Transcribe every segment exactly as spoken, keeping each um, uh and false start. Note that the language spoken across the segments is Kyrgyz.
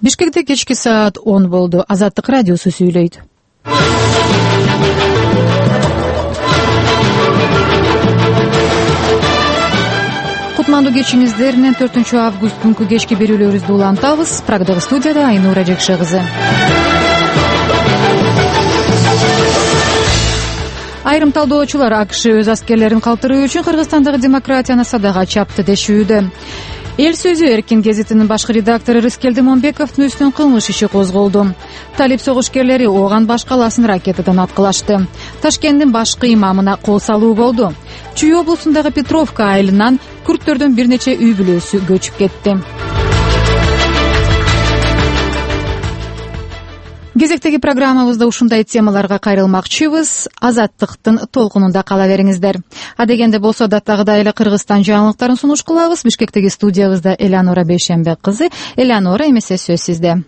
Бишкекте кечки саат он болду. Азаттык радиосу сүйлөйт. Кутмандуу кечиңиздер менен төртүнчү август күнкү кечки берүүлөрүбүздү улантабыз. Прогдагы студияда Айнура Жекше кызы. Айрым талдоочулар АКШ өз аскерлерин калтыруу үчүн Кыргызстандагы демократияны садага чапты дешүүдө. Эл сөзү Эркин гезитинин башкы редактору Рыскелди Момбековдун үстүнөн кылмыш иши козголду. Талип согушкерлери Ооган баш калаасын ракетадан аткылашты. Ташкенттин башкы имамына кол салуу болду. Чүй облусундагы Петровка айылынан күрттөрдүн бир нече үй бүлөсү көчүп кетти. Кезектеги программабызда ушундай темаларга кайрылмакчыбыз. Азаттыктын толкунунда кала бериңиздер. Адегенде болсо даттагыдай эле Кыргызстан жаңылыктарын сунуш кылабыз. Бишкектеги студиябызда Элеонора Бейшембек кызы. Элеонора, эмесе сөз сизде.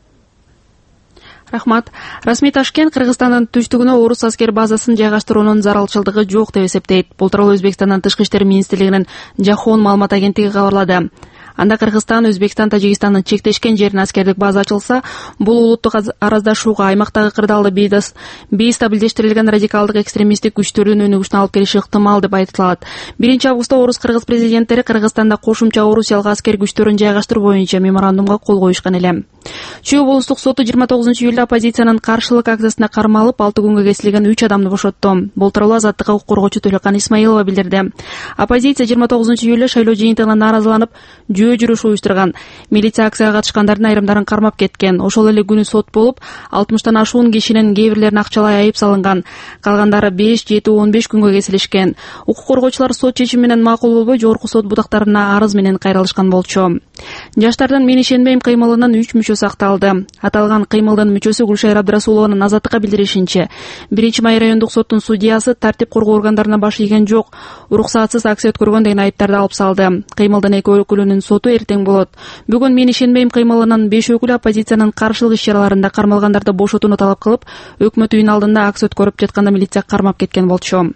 Рахмат. Расмий Ташкент Кыргызстандын түштүгүнө орус аскер базасын жайгаштыруунун зарылчылдыгы жок деп эсептейт. Бул тууралуу Өзбекстандын Тышкы иштер министрлигинин Жахон маалымат агенттиги кабарлады. Анда Кыргызстан, Өзбекстан, Тажикстандын чектешкен жерине аскердик база ачылса, бул улуттук араздашууга, аймактагы кырдаалды бейстабилдештирилген радикалдык экстремисттик күчтөрдүн өнүгүшүнө алып келиши ыктымал деп айтылат. биринчи августта орус кыргыз президенттери Кыргызстанда кошумча орусиялык аскер күчтөрүн жайгаштыруу боюнча меморандумга кол коюшкан эле. Чүй облустук соту жыйырма тогузунчу июлда оппозициянын каршылык акциясына кармалып, алты күнгө кесилген үч адамды бошотту. Бул тууралуу Азаттыкка укук коргоочу Төлөкан Исмаилова билдирди. Оппозиция жыйырма тогузунчу июлда шайлоо жыйынтыгынан нааразыланып, жөө жүрүш уюштурган. Милиция акцияга катышкандардын айрымдарын кармап кеткен. Ошол эле күнү сот болуп, алтымыштан ашуун кишинин кээ бирлерине акчалай айып салынган. Калгандары беш, жети, он беш күнгө кесилишкен. Укук коргоочулар сот чечими менен макул болбой, жогорку сот будактарына арыз менен кайрылышкан болчу. Жаштардын мен ишенбейм кыймылынын үч мүчөсү акталды. Аталган кыймылдын мүчөсү Гүлшайыр Абдрасулованын Азаттыкка билдиришинче, биринчи май райондук соттун судьясы тартип коргоо органдарына баш ийген жок, уруксатсыз акция өткөргөн деген айыптарды алып салды. Кыймылдын эки өкүлүнүн соту эртең болот. Бүгүн мен ишенбейм кыймылынын беш өкүлү оппозициянын каршылык иш-чараларында кармалгандарды бошотууну талап кылып, өкмөт үйүнүн алдында акция өткөрүп жатканда милиция кармап кеткен болчу.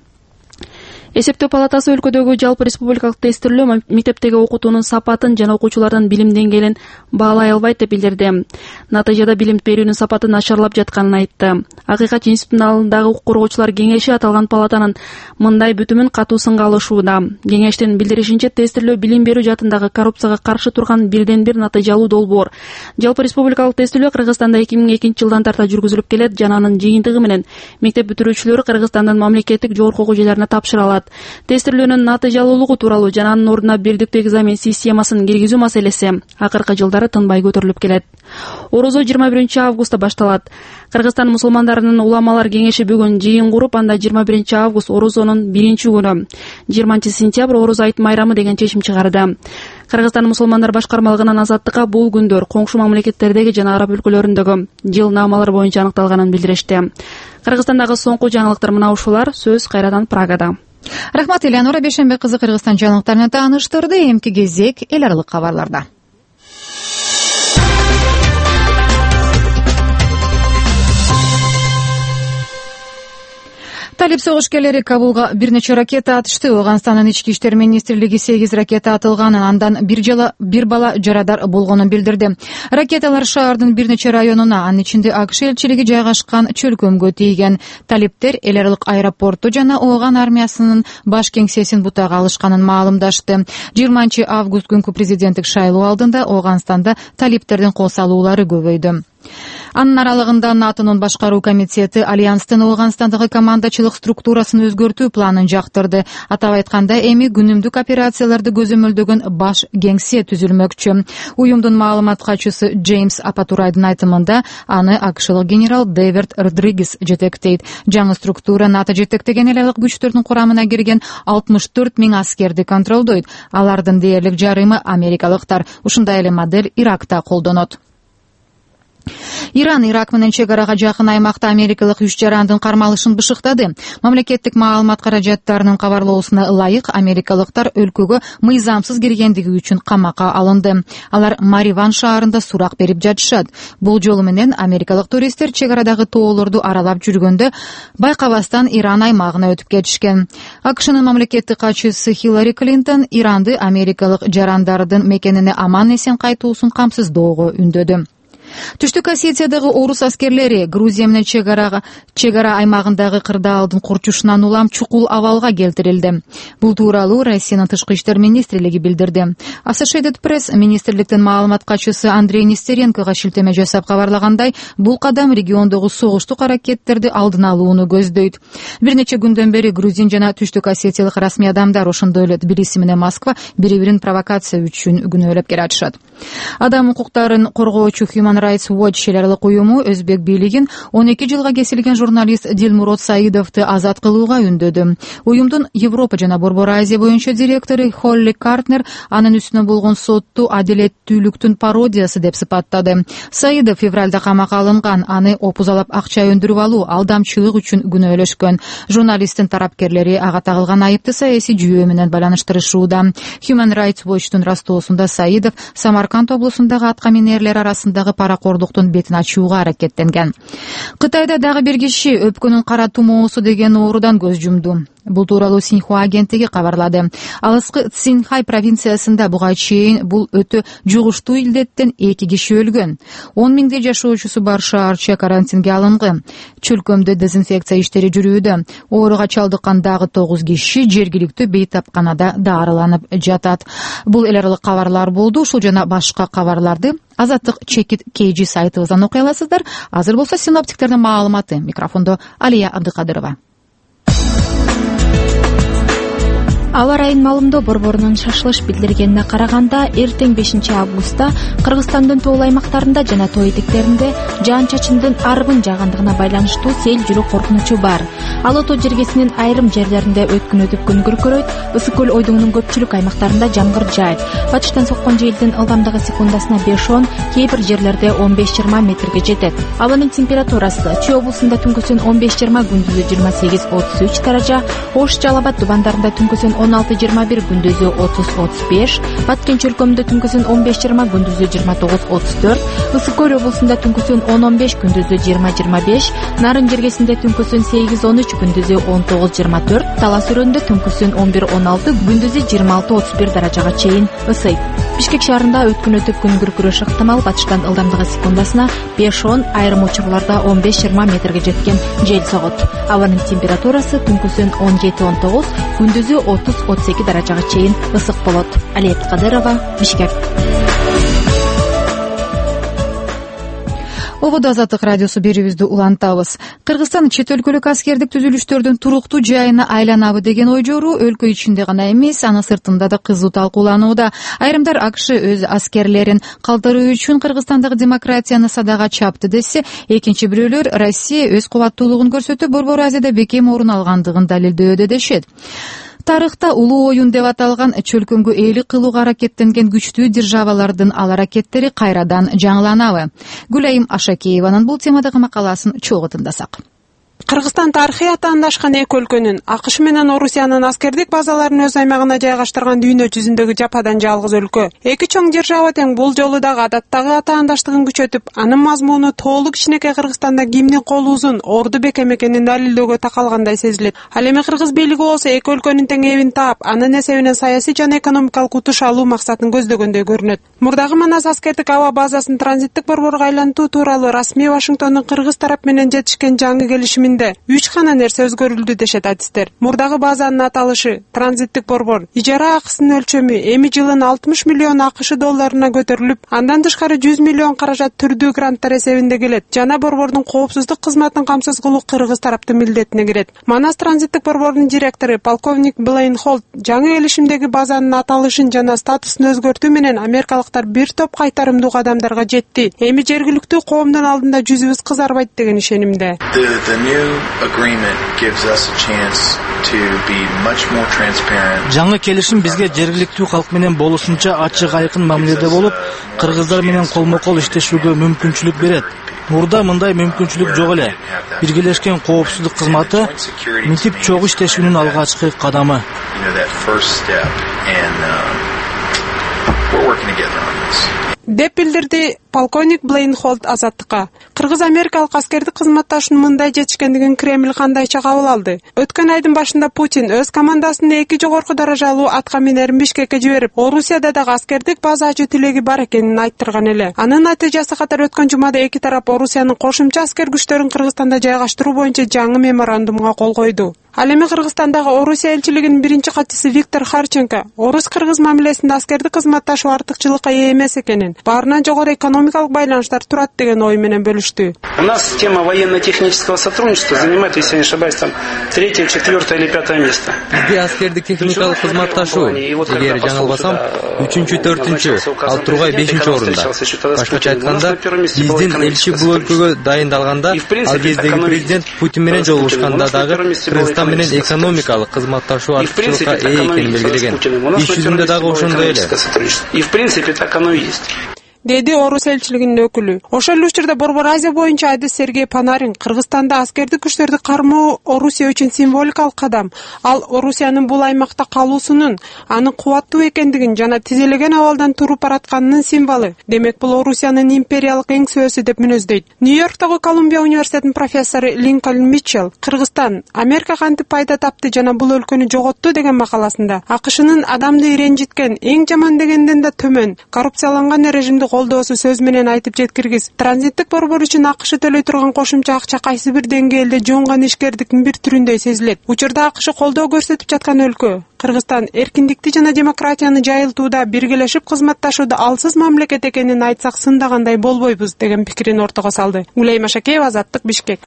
Эсептөө палатасы өлкөдөгү жалпы республикалык тестирлөө мектептеги окутуунун сапатын жана окуучулардын билим деңгээлин баалай албайт деп билдирди. Натыйжада билим берүүнүн сапаты начарлап жатканын айтты. Акыйкат институтунун алдындагы укук коргоочулар кеңеши аталган палатанын мындай бүтүмүн катуу сынга алышууда. Кеңештин билдиришинче, тестирлөө билим берүү жаатындагы коррупцияга каршы турган бирден бир натыйжалуу долбоор. Жалпы республикалык тестирлөө Кыргызстанда эки миң экинчи жылдан тарта жүргүзүлүп келет жана анын жыйынтыгы менен мектеп бүтүрүүчүлөрү Кыргызстандын мамлекеттик жогорку окуу жайларына тапшыра алат. Тестирлөөнүн натыйжалуулугу тууралуу жана анын ордуна бирдиктүү экзамен системасын киргизүү маселеси акыркы жылдары тынбай көтөрүлүп келет. Орозо жыйырма биринчи августта башталат. Кыргызстан мусулмандарынын уламалар кеңеши бүгүн жыйын куруп, анда жыйырма биринчи август орозонун биринчи күнү, жыйырманчы сентябрь орозо айт майрамы деген чечим чыгарды. Кыргызстан мусулмандар башкармалыгынын Азаттыкка бул күндөр коңшу мамлекеттердеги жана араб өлкөлөрүндөгү жылнаамалар боюнча аныкталганын билдиришти. Кыргызстандагы соңку жаңылыктар мына ушулар. Сөз кайрадан Прагада. Рахмат, Элеонора Бейшембек кызы Кыргызстан жаңылыктарын тааныштырды. Эмки кезек эл аралык кабарларда. Талип согушкерлери Кабулга бир нече ракета атышты. Ооганстандын ички иштер министрлиги сегиз ракета атылганын, андан бир жала бир бала жарадар болгонун билдирди. Ракеталар шаардын бир нече районуна, анын ичинде АКШ элчилиги жайгашкан чөлкөмгө тийген. Талиптер эл аралык аэропорту жана Ооган армиясынын баш кеңсесин бутага алышканын маалымдашты. жыйырманчы август күнкү президенттик шайлоо алдында Ооганстанда талиптердин кол салуулары көбөйдү. Анын аралыгында НАТОнун башкаруу комитети Альянстын Ооганстандагы командачылык структурасын өзгөртүү планын жактырды. Атап айтканда, эми күнүмдүк операцияларды көзөмөлдөгөн баш кеңсе түзүлмөкчү. Уюмдун маалымат катчысы Джеймс Апатурайдын айтымында, аны акшылык генерал Дэвид Родригес жетектейт. Жаңы структура НАТО жетектеген эл аралык күчтөрдүн курамына кирген алтымыш төрт миң аскерди контролдойт. Алардын дээрлик жарымы америкалыктар. Ушундай эле модель Иракта колдонот. Иран Ирак менен чек арага жакын аймакта америкалык үч жарандын кармалышын бышыктады. Мамлекеттик маалымат каражаттарынын кабарлоосуна ылайык, америкалыктар өлкөгө мыйзамсыз киргендиги үчүн камакка алынды. Алар Мариван шаарында сурак берип жатышат. Бул жолу менен америкалык туристтер чек арадагы тоолорду аралап жүргөндө байкабастан Иран аймагына өтүп кетишкен. АКШнын мамлекеттик катчысы Хиллари Клинтон Иранды америкалык жарандардын мекенине аман эсен кайтуусун камсыздоого үндөдү. Түштүк Осетиядагы орус аскерлери Грузия менен чегара чегара аймагындагы кырдаалдын курчушунан улам чукул абалга келтирилди. Бул тууралуу Россиянын тышкы иштер министрлиги билдирди. Associated Press министрликтин маалымат катчысы Андрей Нестеренкога шилтеме жасап кабарлагандай, бул кадам региондогу согуштук аракеттерди алдын алууну көздөйт. Бир нече күндөн бери грузин жана түштүк осетиялык расмий адамдар, ошондой эле Тбилиси менен Москва бири-бирин провокация үчүн күнөөлөп келатышат. Адам укуктарын коргоочу Human Rights Watch эл аралык уюму өзбек бийлигин он эки жылга кесилген журналист Дилмурод Саидовду азат кылууга үндөдү. Уюмдун Европа жана Борбор Азия боюнча директору Холли Картнер анын үстүнө болгон сотту адилеттүүлүктүн пародиясы деп сыпаттады. Саидов февралда камакка алынган, аны опузалап акча өндүрүп алуу, алдамчылык үчүн күнөөлөшкөн. Журналисттин тарапкерлери ага тагылган айыпты саясий жүйөө менен байланыштырышууда. Human Rights Watch'тун растоосунда Саидов Самарканд облусундагы атка минерлер арасындагы паракордуктун бетин ачууга аракеттенген. Кытайда дагы бир киши өпкөнүн кара тумоосу деген оорудан көз жумду. Бул тууралуу Синьхуа агенттиги кабарлады. Алыскы Цинхай провинциясында буга чейин бул өтө жугуштуу илдеттен эки киши өлгөн. он миңдей жашоочусу бар шаарча карантинге алынган. Чөлкөмдө дезинфекция иштери жүрүүдө. Ооруга чалдыккан дагы тогуз киши жергиликтүү бейтапканада дарыланып жатат. Бул эл аралык кабарлар болду. Ушул жана башка кабарларды Азаттык чекит кейжи сайтыбыздан окуй аласыздар. Азыр болсо синоптиктердин маалыматы. Микрофондо Алия Абдыкадырова. Аба райын маалымдоо борборунун шашылыш билдиргенине караганда, эртең бешинчи августта Кыргызстандын тоол аймактарында жана тоо этектеринде жаан-чачындын арбын жаагандыгына байланыштуу сел жүрүү коркунучу бар. Ала тоо жергесинин айрым жерлеринде өткүнөтүп күн күркүрөйт, ысык көл ойдуңунун көпчүлүк аймактарында жамгыр жаайт. Батыштан соккон желдин ылдамдыгы секундасына беш он, кээ бир жерлерде он беш жыйырма метрге жетет. Абанын температурасы Чүй облусунда түнкүсүн он беш жыйырма, күндүзү жыйырма сегиз отуз үч даража, Ош Жалал Абад тубандарында түнкүсүн он алты жыйырма бир, күндүзү отуз отуз беш, Баткен чөлкөмүндө түнкүсүн он беш жыйырма, күндүзү жыйырма тогуз отуз төрт, Ысык көл облусунда түнкүсүн он он беш, күндүзү жыйырма жыйырма беш, Нарын жергесинде түнкүсүн сегиз он үч, күндүзү он тогуз жыйырма төрт, Талас өрөндө түнкүсүн он бир он алты, күндүзү жыйырма алты отуз бир даражага чейин ысыйт. Бишкек шаарында өткүн өтүп күн күркүрөш ыктымал, батыштан ылдамдыгы секундасына беш он, айрым учурларда он беш жыйырма метрге жеткен жел согот. Абанын температурасы түнкүсүн он жети он тогуз, күндүзү отуз отуз эки даражага чейин ысык болот. Алия Абдыкадырова, Бишкек. Ободо Азаттык радиосу берүүбүздү улантабыз. Кыргызстан чет өлкөлүк аскердик түзүлүштөрдүн туруктуу жайына айланабы деген ой жору өлкө ичинде гана эмес, анын сыртында да кызуу талкууланууда. Айрымдар АКШ өз аскерлерин калтыруу үчүн Кыргызстандагы демократияны садага чапты десе, экинчи бирөөлөр Россия өз кубаттуулугун көрсөтүп, Борбор Азияда бекем орун алгандыгын далилдөөдө дешет. Тарыхта улуу оюн деп аталган чөлкөмгө ээлик кылууга аракеттенген күчтүү державалардын ал аракеттери кайрадан жаңыланабы? Гүлайым Ашакееванын бул темадагы макаласын чогуу тыңдасак. Кыргызстан тарыхый атаандашкан эки өлкөнүн АКШ менен Орусиянын аскердик базаларын өз аймагына жайгаштырган дүйнө жүзүндөгү жападан жалгыз өлкө. Эки чоң держава тең бул жолу дагы адаттагы атаандаштыгын күчөтүп, анын мазмуну тоолуу кичинекей Кыргызстанда кимдин колу узун, орду бекем экенин далилдөөгө такалгандай сезилет. Ал эми кыргыз бийлиги болсо эки өлкөнүн тең эбин таап, анын эсебинен саясий жана экономикалык утуш алуу максатын көздөгөндөй көрүнөт. Мурдагы Манас аскердик аба базасын транзиттик борборго айлантуу тууралуу расмий Вашингтондун кыргыз тарап менен жетишкен жаңы келишиминде үч гана нерсе өзгөрүлдү дешет адистер. Мурдагы базанын аталышы транзиттик борбор, ижара акысынын өлчөмү эми жылын алтымыш миллион АКШ долларына көтөрүлүп, андан тышкары жүз миллион каражат түрдүү гранттар эсебинде келет. Жана борбордун коопсуздук кызматын камсыз кылуу кыргыз тараптын милдетине кирет. Манас транзиттик борбордун директору полковник Блейн Холт жаңы келишимдеги базанын аталышын жана статусун өзгөртүү менен америкалыктар бир топ кайтарымдуу кадамдарга жетти. Эми жергиликтүү коомдун алдында жүзүбүз кызарбайт деген ишенимде. Жаңы келишим бизге жергиликтүү калк менен болушунча ачык айкын мамиледе болуп, кыргыздар менен колмо-кол иштешүүгө мүмкүнчүлүк берет. Мурда мындай мүмкүнчүлүк жок эле. Биргелешкен коопсуздук кызматы мынтип чогуу иштешүүнүн алгачкы кадамы. деп билдирди полковник Блейн Холт Азаттыкка. Кыргыз америкалык аскердик кызматташынын мындай жетишкендигин Кремль кандайча кабыл алды? Өткөн айдын башында Путин өз командасын эки жогорку даражалуу атка минерин Бишкекке жиберип, Орусияда дагы аскердик база ачуу тилеги бар экенин айттырган эле. Анын натыйжасы катары өткөн жумада эки тарап Орусиянын кошумча аскер күчтөрүн Кыргызстанда жайгаштыруу боюнча жаңы меморандумга кол койду. Ал эми Кыргызстандагы Орусия элчилигинин биринчи катчысы Виктор Харченко орус-кыргыз мамилесинде аскердик кызматташуу артыкчылыкка ээ эмес экенин, баарынан жогору экономикалык байланыштар турат деген ой менен бөлүштү. У нас тема военно-технического сотрудничества занимает, если я не ошибаюсь, там третье, четвертое или пятое место. Бизде аскердик техникалык кызматташуу, эгер жаңылбасам, үчүнчү, төртүнчү, ал тургай бешинчи орунда. Башкача айтканда, биздин элчи бул өлкөгө дайындалганда, ал кездеги президент Путин менен жолугушканда дагы Кыргызстан менен экономикалык кызматташуу артыкчылыкка ээ экенин белгилеген. Иш жүзүндө дагы ошондой эле. И в принципе так оно и есть. деди Орус элчилигинин өкүлү. Ошол эле учурда Борбор Азия боюнча адис Сергей Панарин Кыргызстанда аскердик күчтөрдү кармоо Орусия үчүн символикалык кадам. Ал Орусиянын бул аймакта калуусунун, анын кубаттуу экендигин жана тизелеген абалдан туруп баратканынын символу. Демек бул Орусиянын империялык эңсөөсү деп мүнөздөйт. Нью-Йорктогу Колумбия университетинин профессору Линкольн Митчелл Кыргызстан Америка кантип пайда тапты жана бул өлкөнү жоготту деген макаласында АКШнын адамды ренжиткен, эң жаман дегенден да төмөн коррупцияланган режимди колдоосу сөз менен айтып жеткиргиз. Транзиттик борбор үчүн АКШ төлөй турган кошумча акча кайсы бир деңгээлде жонгон ишкердиктин бир түрүндөй сезилет. Учурда АКШ колдоо көрсөтүп жаткан өлкө. Кыргызстан эркиндикти жана демократияны жайылтууда биргелешип кызматташууда алсыз мамлекет экенин айтсак сындагандай болбойбуз деген пикирин ортого салды. Улейма Шакеева, Азаттык, Бишкек.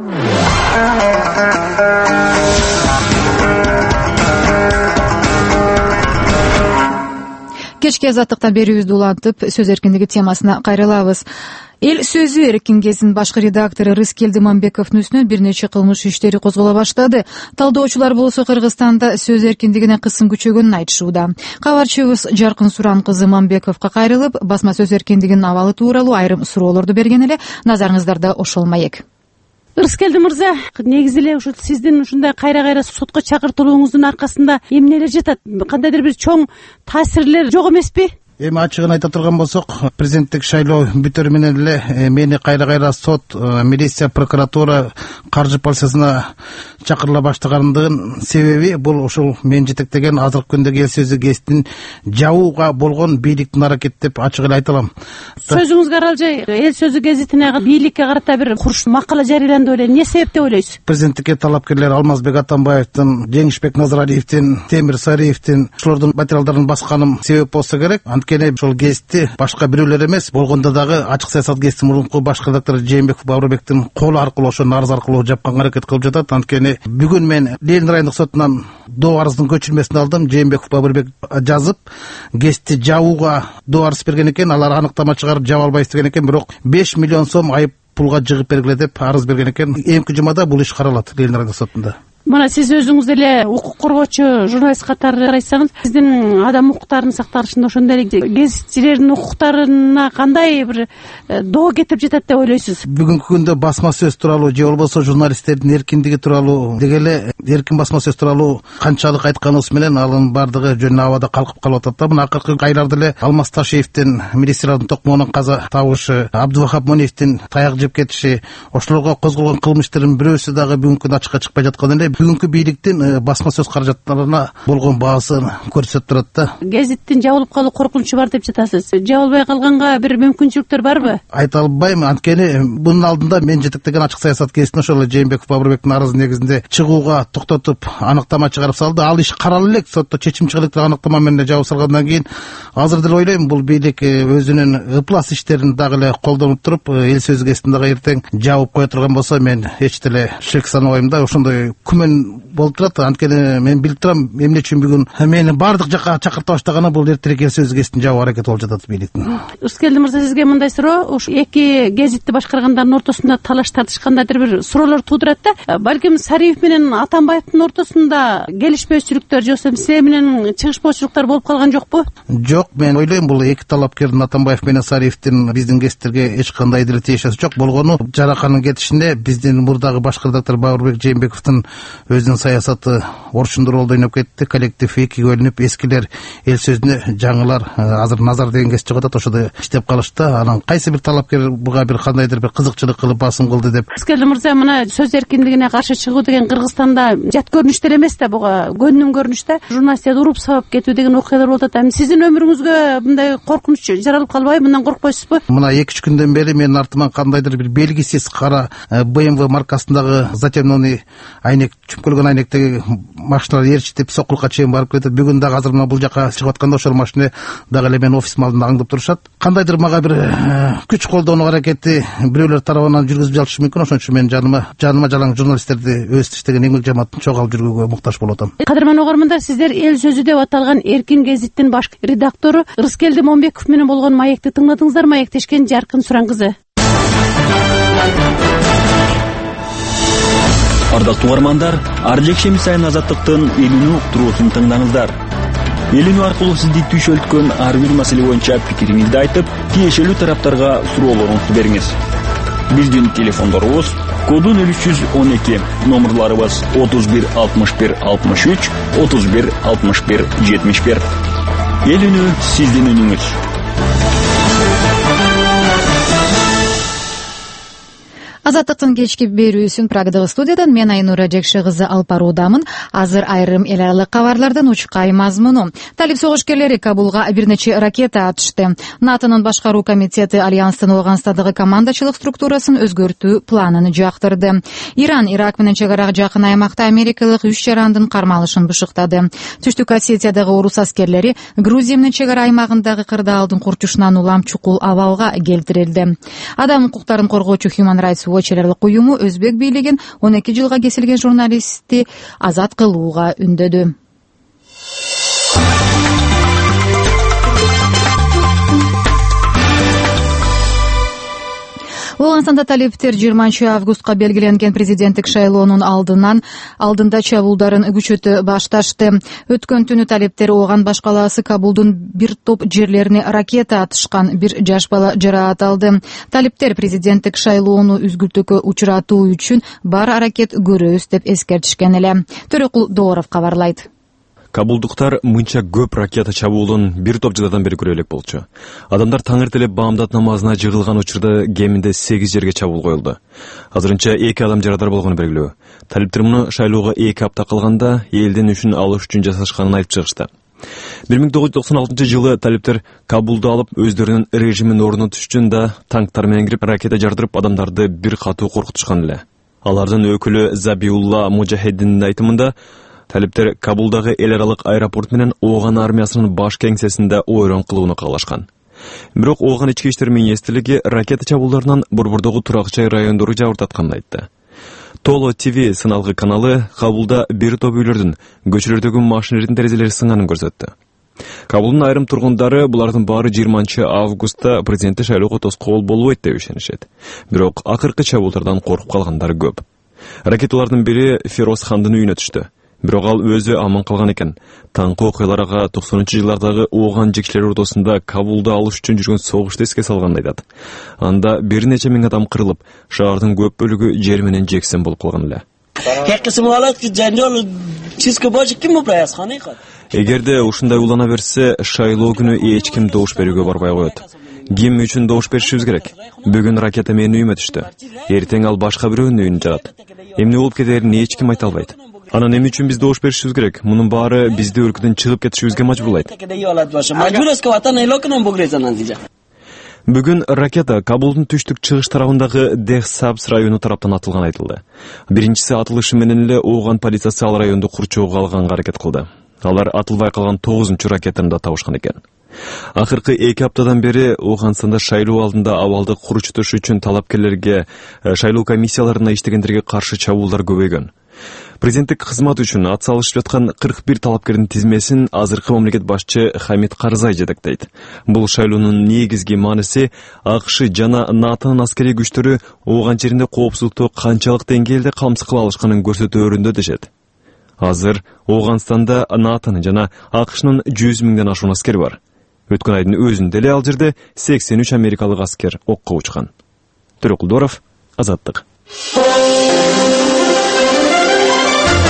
Кечки Азаттыкта берүүбүздү улантып, сөз эркиндиги темасына кайрылабыз. Эл сөзү эркин кезин башкы редактору Рыскелди Мамбековдун үстүнөн бир нече кылмыш иштери козголо баштады. Талдоочулар болсо Кыргызстанда сөз эркиндигине кысым күчөгөнүн айтышууда. Кабарчыбыз Жаркын Суран кызы Мамбековго кайрылып, басма сөз эркиндигинин абалы тууралуу айрым суроолорду берген эле. Назарыңыздарда ошол маек. Рыскелди мырза, негизи эле ушу сиздин ушундай кайра-кайра сотко чакыртылууңуздун аркасында эмнелер жатат? Кандайдыр бир чоң таасирлер жок эмеспи? Эми ачыгын айта турган болсок, президенттик шайлоо бүтөр менен эле мени кайра-кайра сот, милиция, прокуратура, каржы полициясына чакырыла баштагандыгын себеби бул ушул мен жетектеген азыркы күндөгү эл сөзү гезитин жабууга болгон бийликтин аракети деп ачык эле айта алам. Сөзүңүзгө аралжай эл сөзү гезитине бийликке карата бир курч макала жарыяланды эле. Эмне себептеп ойлойсуз? Президенттикке талапкерлер Алмазбек Атамбаевдин, Жеңишбек Назаралиевдин, Темир Сариевдин ушулардын материалдарын басканым себеп болсо керек. Анткени ошол гезитти башка бирөөлөр эмес, болгондо дагы ачык саясат гезитин мурунку баш редактору Жээнбеков Бабырбектин колу аркылуу, ошонун арыз аркылуу жапканга аракет кылып жатат. Анткени бүгүн мен Ленин райондук сотунан доо арыздын көчүрмөсүн алдым. Жээнбеков Бабырбек жазып, гезитти жабууга доо арыз берген экен, алар аныктама чыгарып жаба албайбыз деген экен, бирок беш миллион сом айып пулга жыгып бергиле деп арыз берген экен. Эмки жумада бул иш каралат Ленин райондук сотунда. Мына сиз өзүңүз деле укук коргоочу журналист катары карайсаңыз, сиздин адам укуктарынын сакталышында ошондой гезитчилердин укуктарына кандай бир доо кетип жатат деп ойлойсуз? Бүгүнкү күндө басма сөз тууралуу же болбосо журналисттердин эркиндиги тууралуу деги эле эркин басма сөз тууралуу канчалык айтканыбыз менен алын бардыгы жөн абада калкып калып атат да. Мына акыркы айларда эле Алмаз Ташиевдин милициялардын токмоонун каза табышы, Абдувахап Мониевдин таяк жеп кетиши, ошолорго козголгон кылмыштардын бирөөсү дагы бүгүнкү күндө ачыкка чыкпай жаткан эле. Бүгүнкү бийликтин басма сөз каражаттарына болгон баасын көрсөтүп турат да. Гезиттин жабылып калуу коркунучу бар деп жатасыз. Жабылбай калганга бир мүмкүнчүлүктөр барбы? Айта албайм, анткени бунун алдында мен жетектеген ачык саясат гезитин ошол Жээнбеков Бабырбектин арызы негизинде чыгууга токтотуп, аныктама чыгарып салды. Ал иш каралып элек, сотто чечим чыгып элек, аныктама менен жабып салгандан кийин азыр деле ойлойм, бул бийлик өзүнүн ыплас иштерин дагы эле колдонуп туруп, эл сөз гезитин дагы эртең жабып кое турган болсо, мен эч деле шек санабайм да. Ошондой күмөн болуп турат. Анткени мен билип турам, эмне үчүн бүгүн мени бардык жака чакырта баштаганы, бул эртерээк эл сөз гезитин жабуу аракети болуп жатат бийликтин. Рыскелди мырза, сизге мындай суроо, ушу эки гезитти башкаргандардын ортосунда талаш тартыш кандайдыр бир суроолор туудурат да. Балким Сариев менен Атамбаевдин ортосунда келишпөөчүлүктөр же болбосо сиз менен чыгышпоочулуктар болуп калган жокпу? Жок, мен ойлойм, бул эки талапкердин, Атамбаев менен Сариевдин биздин гезиттерге эч кандай деле тиешеси жок. Болгону жараканын кетишинде биздин мурдагы башкы редактор Бабырбек Жээнбековдун өзүнүн саясаты орчундур ойноп кетти. Коллектив эки бөлүнүп, эскилер эл сөзүнө, жаңылар азыр назар деген кез чыгып атат, ошодо иштеп калышты. Анан кайсы бир талапкер буга бир кандайдыр бир кызыкчылык кылып басым кылды деп. Аскер мырза, мына сөз эркиндигине каршы чыгуу деген Кыргызстанда жат көрүнүштөр эмес да, буга көнүнүн көрүнүштө журналисттерди уруп сабап кетүү деген окуялар болуп атат. Эми сиздин өмүрүңүзгө мындай коркунуч жаралып калбайбы? Мындан коркпойсузбу? Мына эки үч күндөн бери менин артыман кандайдыр бир белгисиз кара бэ эм вэ маркасындагы затемненный айнек, чүмкөлгөн айнектеги машиналар ээрчитип сокулукка чейин барып кетет. Бүгүн дагы азыр мына бул жака чыгып атканда ошол машина дагы эле менин офисим алдында аңдып турушат. Кандайдыр мага бир күч колдонуу аракети бирөөлөр тарабынан жүргүзүп жатышы мүмкүн. Ошон үчүн мен жаныма жаныма жалаң журналисттерди өз иштеген эмгек жамаатын чогуу алып жүргөнгө муктаж болуп атам. Кадырман угармандар, сиздер Эл сөзү деп аталган Эркин гезиттин баш редактору Рыскелди Момбеков менен болгон маекти тыңладыңыздар. Маектешкен Жаркын Суран кызы. Ардактуу угармандар, ар жекшемби сайын Азаттыктын Элүүнү уктуруусун тыңдаңыздар. Элүүнү аркылуу сизди түшөлткөн ар бир маселе боюнча пикириңизди айтып, тиешелүү тараптарга суроолоруңузду бериңиз. Биздин телефондорубуз коду нөл үч жүз он эки, номерларыбыз отуз бир алтымыш бир алтымыш үч, отуз бир алтымыш бир жетимиш бир. Элүүнү сиздин үнүңүз. Азаттыктын кечки берүүсүн Прагдагы студиядан мен Айнура Жекше кызы алып баруудамын. Азыр айрым эл аралык кабарлардан учкай мазмуну. Талип согушкерлери Кабулга бир нече ракета атышты. НАТОнун башкаруу комитети Альянстын Ооганстандагы командачылык структурасын өзгөртүү планын жактырды. Иран Ирак менен чек-арага жакын аймакта америкалык үч жарандын кармалышын бышыктады. Түштүк Осетиядагы орус аскерлери Грузия менен чек-ара аймагындагы кырдаалдын курчушунан улам чукул абалга келтирилди. Адам укуктарын коргоочу Human Rights Watch уюму өзбек бийлигин он эки жылга кесилген журналистти азат кылууга үндөдү. Ооганстанда талиптер жыйырманчы августка белгиленген президенттик шайлоонун алдынан алдында чабуулдарын күчөтө башташты. Өткөн түнү талиптер Ооган баш калаасы Кабулдун бир топ жерлерине ракета атышкан, бир жаш бала жараат алды. Талиптер президенттик шайлоону үзгүлтүүгө учуратуу үчүн бар аракет көрөбүз деп эскертишкен эле. Төрөкул Дооров кабарлайт. Кабулдуктар мынча көп ракета чабуулун бир топ жылдардан бери көрө элек болчу. Адамдар таңертелеп баамдат намазына жыгылган учурда кеминде сегиз жерге чабуул коюлду. Азырынча эки адам жарадар болгону белгилүү. Талиптер муну шайлоого эки апта калганда элдин үчүн алыш үчүн жасашканын айтып чыгышты. бир миң тогуз жүз токсон алтынчы жылы талиптер Кабулду алып өздөрүнүн режимин орнотуш үчүн да танктар менен кирип ракета жардырып адамдарды бир катуу коркутушкан эле. Алардын өкүлү Забиулла Мужахеддиндин айтымында талиптер Кабулдагы эл аралык аэропорт менен Ооган армиясынын баш кеңсесинде ойрон кылууну каалашкан. Бирок Ооган ички иштер министрлиги ракета чабуулдарынан борбордогу турак-жай райондору жабыртатканын айтты. Толо ТВ сыналгы каналы Кабулда бир топ үйлөрдүн, көчөлөрдөгү машиналардын терезелери сыңганын көрсөттү. Кабулдун айрым тургундары булардын баары жыйырманчы августта президенттик шайлоого тоскоол болбойт деп ишенишет. Бирок акыркы чабуулдардан коркуп калгандары көп. Ракеталардын бири Фероз хандын үйүнө түштү. Бирок ал өзү аман калган экен. Таңкы окуяларга токсонунчу жылдардагы Ооган жекчелери ортосунда Кабулду алыш үчүн жүргөн согушту эске салганын айтат. Анда бир нече миң адам кырылып, шаардын көп бөлүгү жер менен жексен болуп калган эле. Эгерде ушундай улана берсе, шайлоо күнү эч ким добуш берүүгө барбай коет. Ким үчүн добуш беришибиз керек? Бүгүн ракета менин үйүмө түштү. Эртең ал башка бирөөнүн үйүн жарат. Эмне болуп кетерин эч ким айта албайт. Анан эмне үчүн биз добуш беришибиз керек? Мунун баары бизди өлкөдөн чыгып кетишибизге мажбурлайт. Бүгүн ракета Кабулдун түштүк чыгыш тарабындагы Дехсабс району тараптан атылган айтылды. Биринчиси атылышы менен эле Ооган полициясы ал районду курчоого алганга аракет кылды. Алар атылбай калган тогузунчу ракетаны да табышкан экен. Акыркы эки аптадан бери Ооганстанда шайлоо алдында абалды курчутуш үчүн талапкерлерге, шайлоо комиссияларына иштегендерге каршы чабуулдар көбөйгөн. Президенттик кызмат үчүн ат салышып жаткан кырк бир талапкердин тизмесин азыркы мамлекет башчы Хамид Карзай жетектейт. Бул шайлоонун негизги мааниси АКШ жана НАТОнун аскерий күчтөрү Ооган жеринде коопсуздукту канчалык деңгээлде камсыз кыла алышканын көрсөтөөрүндө дешет. Азыр Ооганстанда НАТОнун жана АКШнын жүз миңден ашуун аскери бар. Өткөн айдын өзүндө эле ал жерде сексен үч америкалык аскер окко учкан. Төрөкул Дооров, Азаттык.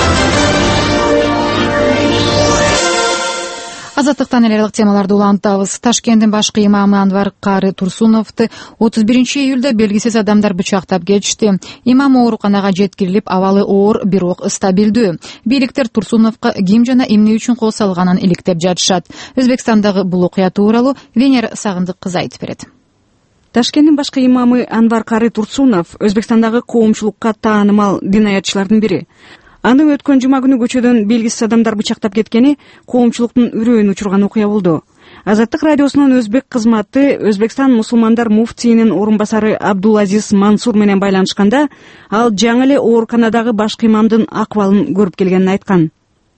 Азаттыктан эле темаларды улантабыз. Ташкенттин башкы имамы Анвар Кары Турсуновду отуз биринчи июлда белгисиз адамдар бычактап кетишти. Имам ооруканага жеткирилип, абалы оор, бирок стабилдүү. Бийликтер Турсуновго ким жана эмне үчүн кол салганын иликтеп жатышат. Өзбекстандагы бул окуя тууралуу Венера Сагындык кызы айтып берет. Ташкенттин башкы имамы Анвар Кары Турсунов Өзбекстандагы коомчулукка таанымал дин аятчылардын бири. Аны өткөн жума күнү көчөдөн белгисиз адамдар бычактап кеткени коомчулуктун үрөйүн учурган окуя болду. Азаттык радиосунун өзбек кызматы Өзбекстан мусулмандар муфтийинин орун басары Абдулазиз Мансур менен байланышканда, ал жаңы эле ооруканадагы башкы имамдын акыбалын көрүп келгенин айткан.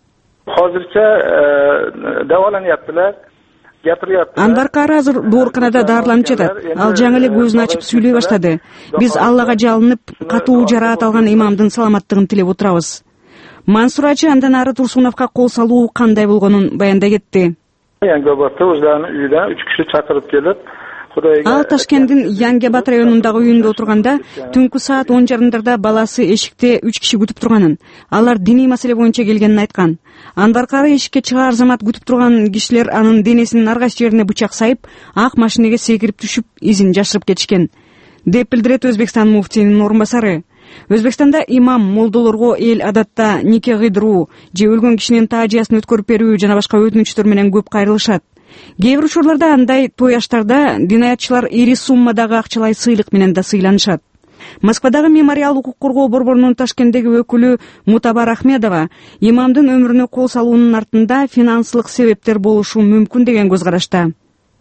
Hozircha davolanyaptilar. Анвар Кары азыр ооруканада дарыланып жатат. Ал жаңы эле көзүн ачып сүйлөй баштады. Биз Аллага жалынып, катуу жараат алган имамдын саламаттыгын тилеп отурабыз. Мансур ачы андан ары Турсуновго кол салуу кандай болгонун баяндай кетти. Ал Ташкенттин Янгебат районундагы үйүндө отурганда, түнкү саат он жарымдарда баласы эшикте үч киши күтүп турганын, алар диний маселе боюнча келгенин айткан. Анвар Кары эшикке чыгаар замат күтүп турган кишилер анын денесинин ар кайсы жерине бычак сайып, ак машинеге секирип түшүп, изин жашырып кетишкен, деп билдирет Өзбекстан муфтийинин орун басары. Өзбекстанда имам молдолорго эл адатта нике кыйдыруу же өлгөн кишинин таажиясын өткөрүп берүү жана башка өтүнүчтөр менен көп кайрылышат. Кээ бир учурларда андай той аштарда динаятчылар ири суммадагы акчалай сыйлык менен да сыйланышат. Москвадагы мемориал укук коргоо борборунун Ташкенттеги өкүлү Мутабар Ахмедова имамдын өмүрүнө кол салуунун артында финансылык себептер болушу мүмкүн деген көз карашта.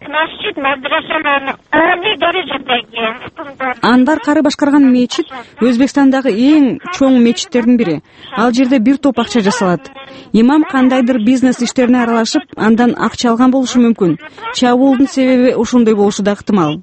Анвар Кары башкарган мечит Өзбекстандагы эң чоң мечиттердин бири. Ал жерде бир топ акча жасалат. Имам кандайдыр бизнес иштерине аралашып, андан акча алган болушу мүмкүн. Чабуулдун себеби ошондой болушу да ыктымал.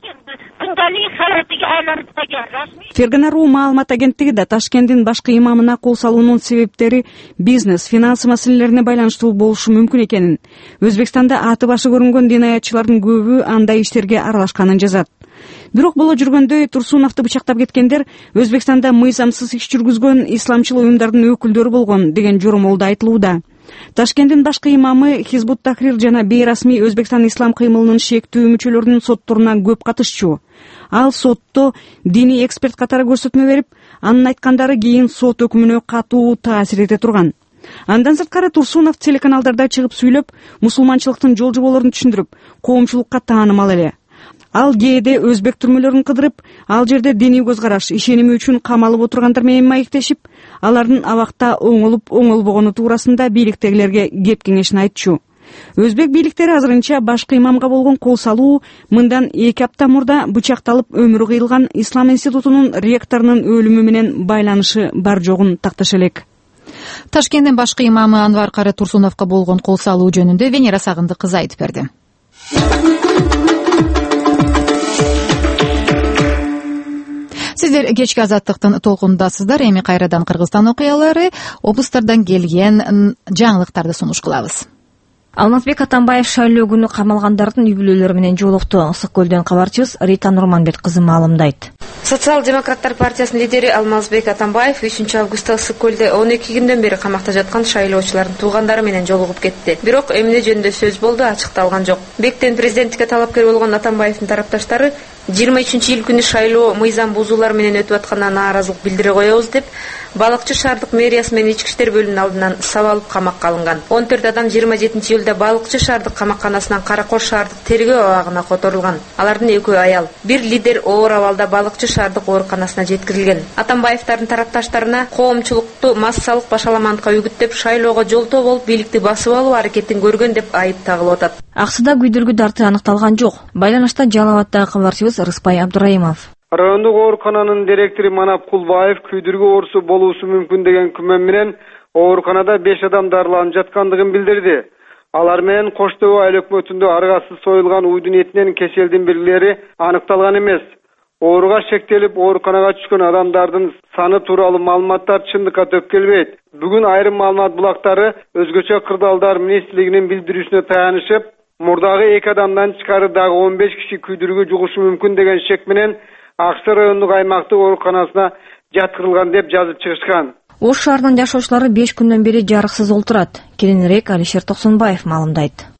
Фергана.ру маалымат агенттиги да Ташкенттин башкы имамына кол салуунун себептери бизнес, финансы маселелерине байланыштуу болушу мүмкүн экенин, Өзбекстанда аты башы көрүнгөн динаятчылардын көбү андай иштерге аралашканын жазат. Бирок боло жүргөндөй Турсуновду бычактап кеткендер Өзбекстанда мыйзамсыз иш жүргүзгөн исламчыл уюмдардын өкүлдөрү болгон деген жоромолдо айтылууда. Ташкенттин башкы имамы Хизбут Тахрир жана бейрасмий Өзбекстан ислам кыймылынын шектүү мүчөлөрүнүн сотторуна көп катышчу. Ал сотто диний эксперт катары көрсөтмө берип, анын айткандары кийин сот өкүмүнө катуу таасир эте турган. Андан сырткары Турсунов телеканалдарда чыгып сүйлөп, мусулманчылыктын жол жоболорун түшүндүрүп, коомчулукка таанымал эле. Ал кээде өзбек түрмөлөрүн кыдырып, ал жерде диний көз караш, ишеними үчүн камалып отургандар менен маектешип, алардын абакта оңолуп оңолбогону туурасында бийликтегилерге кеп кеңешин айтчу. Өзбек бийликтери азырынча башкы имамга болгон кол салуу мындан эки апта мурда бычакталып өмүрү кыйылган Ислам институтунун ректорунун өлүмү менен байланышы бар жогун такташа элек. Ташкенттин башкы имамы Анвар Кары Турсуновго болгон кол салуу жөнүндө Венера Сагындык кызы айтып берди. Сиздер кечки азаттыктын толкунундасыздар. Эми кайрадан Кыргызстан окуялары, облустардан келген жаңылыктарды сунуш кылабыз. Алмазбек Атамбаев шайлоо күнү камалгандардын үй бүлөлөрү менен жолукту. Ысык көлдөн кабарчыбыз Рита Нурманбет кызы маалымдайт. Социал-демократтар партиясынын лидери Алмазбек Атамбаев үчүнчү августта Ысык көлдө он эки күндөн бери камакта жаткан шайлоочулардын туугандары менен жолугуп кетти. Бирок эмне жөнүндө сөз болду, ачыкталган жок. Бектен президенттикке талапкер болгон Атамбаевдин тарапташтары жыйырма үчүнчү июль күнү шайлоо мыйзам бузуулар менен өтүп атканына нааразылык билдире коебуз деп, Балыкчы шаардык мэриясы менен ички иштер бөлүмүнүн алдынан сап алып камакка алынган. он төрт адам жыйырма жетинчи июлда Балыкчы шаардык камакканасынан Каракош шаардык тергөө абагына которулган. Алардын экөө аял. Бир лидер оор абалда Балыкчы шаардык ооруканасына жеткирилген. Атамбаевдардын тарапташтарына коомчулукту массалык башаламандыкка үгүттөп, шайлоого жолтоо болуп, бийликти басып алуу аракетин көргөн деп айып тагылып атат. Аксыда күйдүргү дарты аныкталган жок. Байланышта Жалал абаддагы кабарчыбыз Рыспай Абдыраимов. Райондук оорукананын директору Манап Кулбаев күйдүргү оорусу болуусу мүмкүн деген күмөн менен ооруканада беш адам дарыланып жаткандыгын билдирди. Алар менен Коштөбө айыл өкмөтүндө аргасыз союлган уйдун этинен кеселдин белгилери аныкталган эмес. Ооруга шектелип ооруканага түшкөн адамдардын саны тууралуу маалыматтар чындыкка төп келбейт. Бүгүн айрым маалымат булактары өзгөчө кырдаалдар министрлигинин билдирүүсүнө таянышып, мурдагы эки адамдан тышкары дагы он беш киши күйдүргү жугушу мүмкүн деген шек менен Аксы райондук аймактык ооруканасына жаткырылган деп жазып чыгышкан. Ош шаарынын жашоочулары беш күндөн бери жарыксыз олтурат. Кийинирээк Алишер Токсонбаев маалымдайт.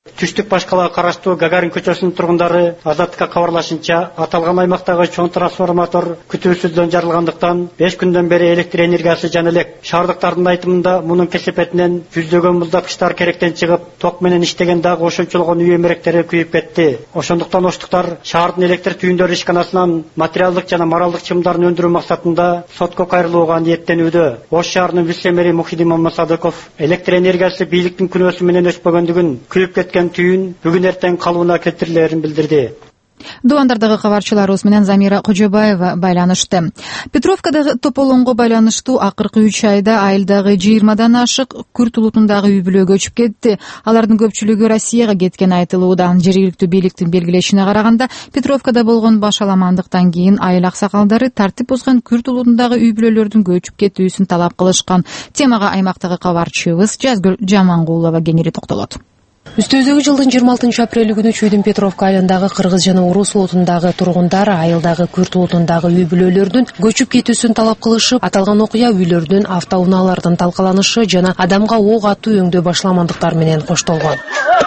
түштүк башкалага караштуу Гагарин көчөсүнүн тургундары Азаттыкка кабарлашынча, аталган аймактагы чоң трансформатор күтүүсүздөн жарылгандыктан беш күндөн бери электр энергиясы жана элек. Шаардыктардын айтымында мунун кесепетинен жүздөгөн муздаткычтар керектен чыгып, ток менен иштеген дагы ошончолгон үй эмеректери күйүп кетти. Ошондуктан оштуктар шаардын электр түйүндөрү ишканасынан материалдык жана моралдык чыгымдарын өндүрүү максатында сотко кайрылууга ниеттенүүдө. Ош шаарынын вице-мэри Мухиддин Мамасадыков электр энергиясы бийликтин күнөөсү менен өспөгөндүгүн, күйүп кеткен түйүн бүгүн эртең калыбына келтирилерин билдирди. Дубандардагы кабарчыларыбыз менен Замира Кожобаева байланышты. Петровкадагы тополоңго байланыштуу акыркы үч айда айылдагы жыйырмадан ашык күрт улутундагы үй бүлө көчүп кетти. Алардын көпчүлүгү Россияга кеткен айтылууда. Жергиликтүү бийликтин белгилешине караганда, Петровкада болгон башаламандыктан кийин айыл аксакалдары тартип бузган күрт улутундагы үй бүлөлөрдүн көчүп кетүүсүн талап кылышкан. Темага аймактагы кабарчыбыз Жазгүл Жамангулова кеңири токтолот. Үстөздөгү жылдын жыйырма алтынчы апрели күнү Чүйдүн Петровка айылындагы кыргыз жана орус улутундагы тургундар айылдагы күрт улутундагы үй бүлөлөрдүн көчүп кетүүсүн талап кылышып, аталган окуя үйлөрдүн автоунаалардын талкаланышы жана адамга ок атуу өңдөө башаламандыктар менен коштолгон.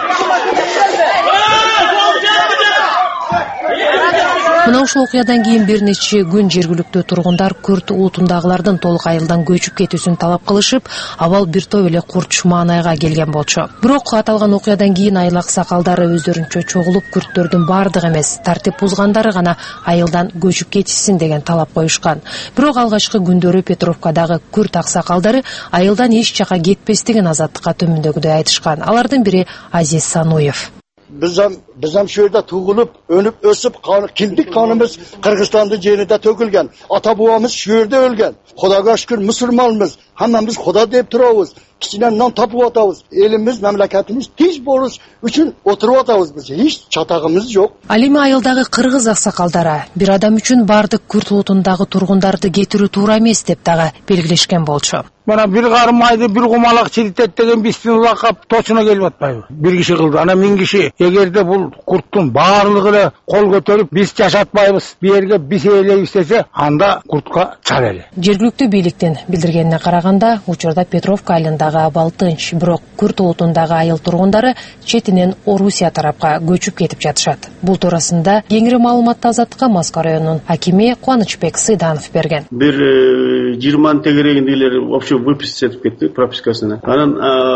Мына ушул окуядан кийин бир нече күн жергиликтүү тургундар күрт улутундагылардын толук айылдан көчүп кетүүсүн талап кылышып, абал бир топ эле курч маанайга келген болчу. Бирок аталган окуядан кийин айыл аксакалдары өздөрүнчө чогулуп, күрттөрдүн бардыгы эмес, тартип бузгандары гана айылдан көчүп кетишсин деген талап коюшкан. Бирок алгачкы күндөрү Петровкадагы күрт аксакалдары айылдан эч жака кетпестигин Азаттыкка төмөндөгүдөй айтышкан. Алардын бири Азиз Сануев. Bizden, bizden şöyle tuğulup, önüp, ösüp, kan, kimlik kanımız Kırgızistan'da yerinde tökülgen. Ata babamız şöyle ölgen. Xudaga şükür Müslümanımız. Hemen biz Xuda deyip durağız. Kişiden non tapıp atağız. Elimiz, memleketimiz tiz boruş üçün oturup atağız biz. Hiç çatağımız yok. Алими айылдагы кыргыз аксакалдары бир адам үчүн бардык күрт улутундагы тургундарды кетирүү туура эмес деп дагы белгилешкен болчу. Mana bir karım aydı bir kumalak çiritet degen bismillah kap toçuna gelip atmayı. Bir kişi kıldı. Ana bin kişi. Eğer de bu kurttun bağırlığıyla kol götürüp biz yaşatmayız. Bir yerge bir şeyle istese anda kurtka çal ele. Жергиликтүү бийликтин билдиргенине караганда, учурда Петровка айылындагы абал тынч, бирок күрт улутундагы айыл тургундары четинен Орусия тарапка көчүп кетип жатышат. Бул туурасында кеңири маалыматты Азаттыкка Москва районунун акими Кубанычбек Сыйданов берген. Bir жыйырманын тегерегиндегилер вообще выписать этип кетти пропискасына. Анан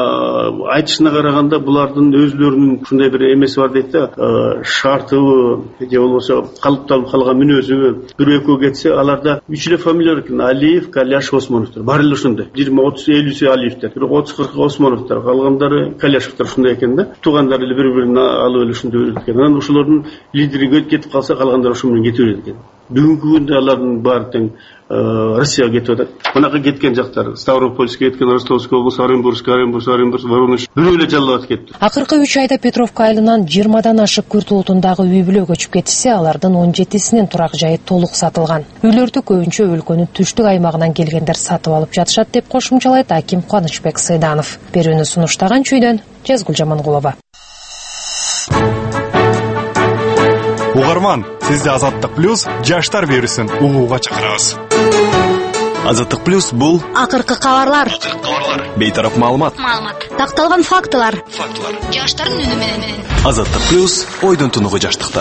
айтышына караганда булардын өзлөрүнүн ушундай бир эмеси бар дейт да, шартыбы же болбосо калыпталып калган мүнөзүбү бир экөө кетсе, аларда үч эле фамилия экен. Алиев, Каляш, Осмоновдор. Баары эле ушундай. жыйырма отуз элүүсү Алиевдер, бирок отуз кыркы Осмоновдор, калгандары Каляшевдер ушундай экен да. Туугандары эле бири-бирин алып эле ушундай экен. Анан ошолордун лидери кетип калса, калгандары ошо менен кете берет экен. Бүгүнкү күндө алардын баары тең Россияга кетип атат. Мынакы кеткен жактар, Ставропольскке кеткен, Ростовская область, Оренбургск, Оренбург, Оренбург, Воронеж бирөө эле жалдап кетти. Акыркы үч айда Петровка айылынан жыйырмадан ашык күрт улутундагы үй бүлө көчүп кетсе, алардын он жетисинин турак жайы толук сатылган. Үйлөрдү көбүнчө өлкөнүн түштүк аймагынан келгендер сатып алып жатышат деп кошумчалайт аким Кубанычбек Сыйданов. Берүүнү сунуштаган Чүйдөн Жазгүл Жамангулова. Угарман, сизди Азаттык плюс жаштар берүүсүн угууга чакырабыз. Азаттык плюс бул акыркы кабарлар, бейтараф маалымат, маалымат, такталган фактылар, фактылар, жаштардын үнү менен. Азаттык плюс ойдун тунугу жаштыкта.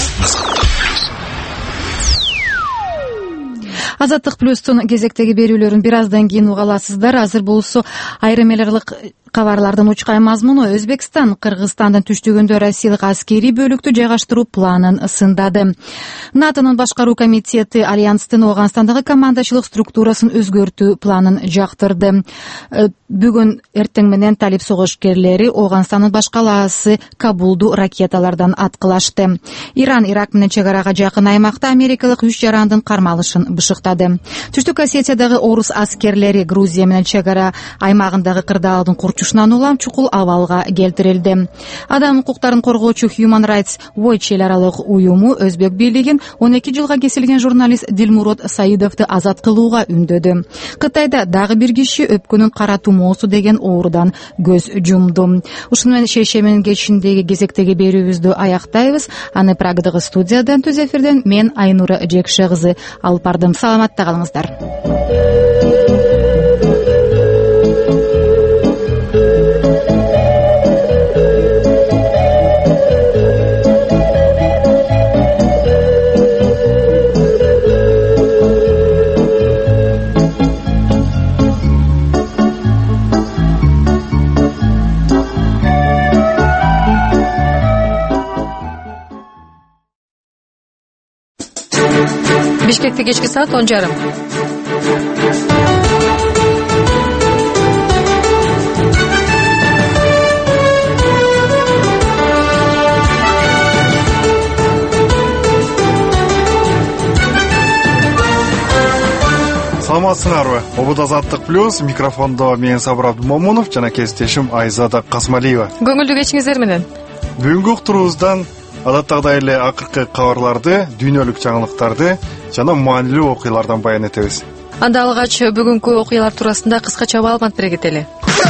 Азаттык плюстун кезектеги берүүлөрүн бир аздан кийин уга аласыздар. Азыр болсо айрым эларлык кабарлардын учкай мазмуну. Өзбекстан Кыргызстандын түштүгүндө Россиялык аскерий бөлүктү жайгаштыруу планын сындады. НАТОнун башкаруу комитети Альянстын Ооганстандагы командачылык структурасын өзгөртүү планын жактырды. Бүгүн эртең менен талип согушкерлери Ооганстандын баш калаасы Кабулду ракеталардан аткылашты. Иран Ирак менен чек арага жакын аймакта америкалык үч жарандын кармалышын бышыктады. Түштүк Осетиядагы орус аскерлери Грузия менен чек ара аймагындагы кырдаалдын курчушунан улам чукул абалга келтирилди. Адам укуктарын коргоочу Human Rights Watch эл аралык уюму Өзбек бийлигин он эки жылга кесилген журналист Дилмурод Саидовду азат кылууга үндөдү. Кытайда дагы бир киши өпкөнүн кара тумоосу деген оорудан көз жумду. Ушуну менен шешемин кечиндеги кезектеги берүүбүздү аяктайбыз. Аны Прагдагы студиядан түз эфирден мен Айнура Жекше кызы алып бардым. Саламатта калыңыздар. Бишкекте кечки саат он жарым. Саламатсыңарбы? Обуд Азаттык плюс, микрофондо мен Сабыр Абдумомунов жана кесиптешим Айзада Касмалиева. Көңүлдүү кечиңиздер менен. Бүгүнкү уктуруубуздан адаттагыдай эле акыркы кабарларды, дүйнөлүк жаңылыктарды жана маанилүү окуялардан баян этебиз. Анда алгач бүгүнкү окуялар туурасында кыскача маалымат бере кетели.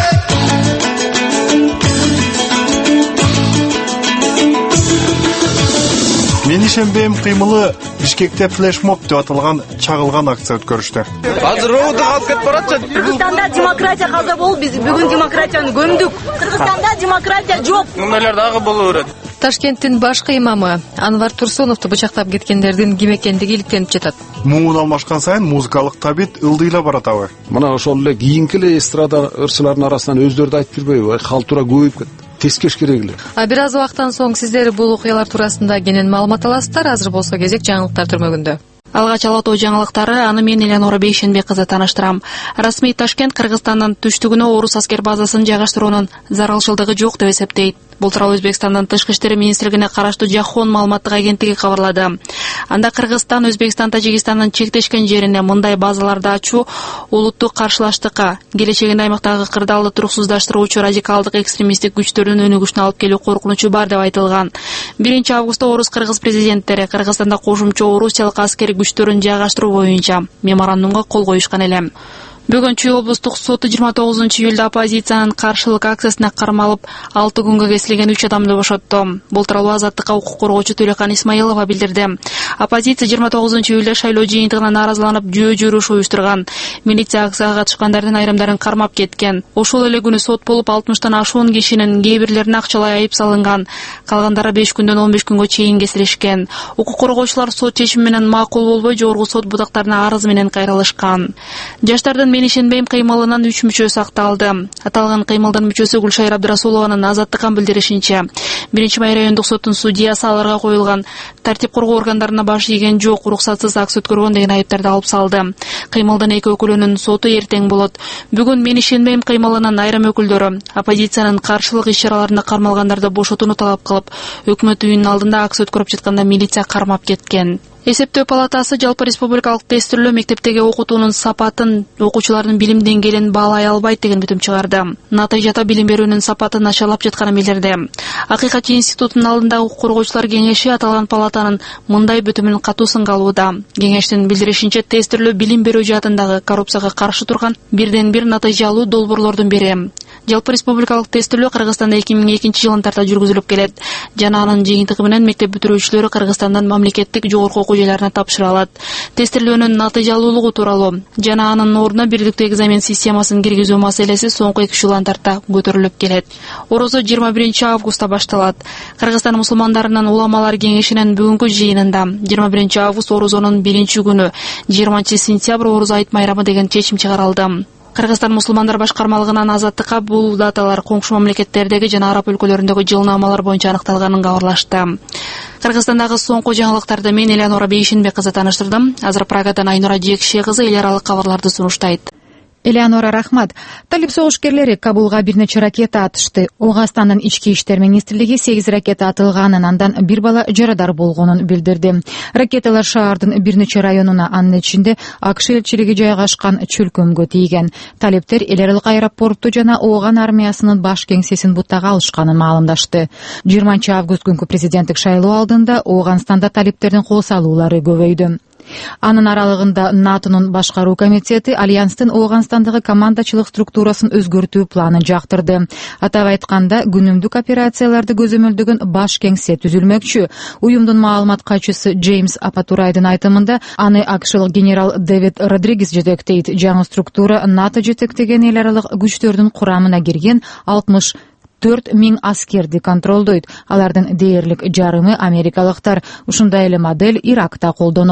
Менин ишенбейм кыймылы Бишкекте флешмоб деп аталган чагылган акция өткөрүштү. Азыр роодо калып кетип баратчы. Кыргызстанда демократия каза болуп, биз бүгүн демократияны көмдүк. Кыргызстанда демократия жок. Мындайлар дагы боло берет. Ташкенттин башкы имамы Анвар Турсуновду бычактап кеткендердин ким экендиги иликтенип жатат. Муун алмашкан сайын музыкалык табит ылдыйла баратабы. Мына ошол эле кийинки эле эстрада ырчыларынын арасынан өздөрү да айтып жүрбөйбү? Калтура көбөйүп кетти. Тескеш керек эле. А бир аз убакыттан соң сиздер бул окуялар туурасында кенен маалымат аласыздар. Азыр болсо кезек жаңылыктар түрмөгүндө. Алгач Ала Тоо жаңылыктары, аны мен Элеонора Бейшенбек кызы тааныштырам. Расмий Ташкент Кыргызстандын түштүгүнө орус аскер базасын жайгаштыруунун зарылчылдыгы жок деп эсептейт. Бул тууралуу Өзбекстандын Тышкы иштер министрлигине караштуу Жахон маалыматтык агенттиги кабарлады. Анда Кыргызстан, Өзбекстан, Тажикстандын чектешкен жерине мындай базаларды ачуу улуттук каршылаштыкка, келечегинде аймактагы кырдаалды туруксуздаштыруучу радикалдык экстремисттик күчтөрдүн өнүгүшүнө алып келүү коркунучу бар деп айтылган. биринчи августта орус-кыргыз президенттери Кыргызстанда кошумча орусиялык аскери күчтөрүн жайгаштыруу боюнча меморандумга кол коюшкан эле. Бүгүн Чүй облустук соту жыйырма тогузунчу июлда оппозициянын каршылык акциясына кармалып, алты күнгө кесилген үч адамды бошотту. Бул тууралуу Азаттыкка укук коргоочу Төлөкан Исмаилова билдирди. Оппозиция жыйырма тогузунчу июлда шайлоо жыйынтыгына нааразыланып, жөө жүрүш уюштурган. Милиция акцияга катышкандардын айрымдарын кармап кеткен. Ошол эле күнү сот болуп, алтымыштан ашуун кишинин кээ бирлерине акчалай айып салынган. Калгандары беш күндөн он беш күнгө чейин кесилишкен. Укук коргоочулар сот чечими менен макул болбой, жогорку сот бутактарына арыз менен кайрылышкан. Жаштардын мен ишенбейм кыймылынын үч мүчөсү сакталды. Аталган кыймылдын мүчөсү Гүлшайыр Абдырасулованын Азаттыкка билдиришинче, биринчи май райондук соттун судьясы аларга коюлган тартип коргоо органдарына баш ийген жок, уруксатсыз акция өткөргөн деген айыптарды алып салды. Кыймылдын эки өкүлүнүн соту эртең болот. Бүгүн мен ишенбейм кыймылынын айрым өкүлдөрү оппозициянын каршылык иш-чараларына кармалгандарды бошотууну талап кылып, өкмөт үйүнүнүн алдында акция өткөрүп жатканда милиция кармап кеткен. Эсептөө палатасы жалпы республикалык тестирлөө мектептеги окутуунун сапатын, окуучулардын билим деңгээлин баалай албайт деген бүтүм чыгарды. Натыйжада билим берүүнүн сапаты начарлап жатканын билдирди. Акыйкатчы институтунун алдындагы укук коргоочулар кеңеши аталган палатанын мындай бүтүмүн катуу сынга алууда. Кеңештин билдиришинче, тестирлөө билим берүү жаатындагы коррупцияга каршы турган бирден бир натыйжалуу долбоорлордун бири. Жалпы республикалык тестирлөө Кыргызстанда эки миң экинчи жылдан тарта жүргүзүлүп келет. Жана анын жыйынтыгы менен мектеп бүтүрүүчүлөрү Кыргызстандан мамлекеттик жогорку окуу жайларына тапшыра алат. Тестирлөөнүн натыйжалуулугу тууралуу жана анын ордуна бирдиктүү экзамен системасын киргизүү маселеси соңку эки жылдан тарта көтөрүлүп келет. Орозо жыйырма биринчи августта башталат. Кыргызстан мусулмандарынын уламалар кеңешинин бүгүнкү жыйынында жыйырма биринчи август орозонун биринчи күнү, жыйырманчы сентябрь орозо айт майрамы деген чечим чыгарылды. Кыргызстан мусулмандар башкармалыгынан Азаттыкка бул даталар коңшу мамлекеттердеги жана араб өлкөлөрүндөгү жылнаамалар боюнча аныкталганын кабарлашты. Кыргызстандагы соңку жаңылыктарды мен Элеонора Бейшенбек кызы тааныштырдым. Азыр Прагадан Айнура Жекше кызы эл аралык кабарларды сунуштайт. Элеонора, рахмат. Талип согушкерлери Кабулга бир нече ракета атышты. Ооганстандын ички иштер министрлиги сегиз ракета атылганын, андан бир бала жарадар болгонун билдирди. Ракеталар шаардын бир нече районуна, анын ичинде АКШ элчилиги жайгашкан чөлкөмгө тийген. Талиптер эл аралык аэропортту жана Ооган армиясынын баш кеңсесин буттага алышканын маалымдашты. жыйырманчы август күнкү президенттик шайлоо алдында Ооганстанда талиптердин кол салуулары көбөйдү. Анын аралыгында НАТОнун башкаруу комитети Альянстын Ооганстандагы командачылык структурасын өзгөртүү планын жактырды. Атап айтканда, күнүмдүк операцияларды көзөмөлдөгөн баш кеңсе түзүлмөкчү. Уюмдун маалымат катчысы Джеймс Апатурайдын айтымында, аны АКШлык генерал Дэвид Родригес жетектейт. Жаңы структура НАТО жетектеген эл аралык күчтөрдүн курамына кирген алтымыш төрт миң аскерди контролдойт. Алардын дээрлик жарымы америкалыктар. Ушундай эле модель Иракта колдонот.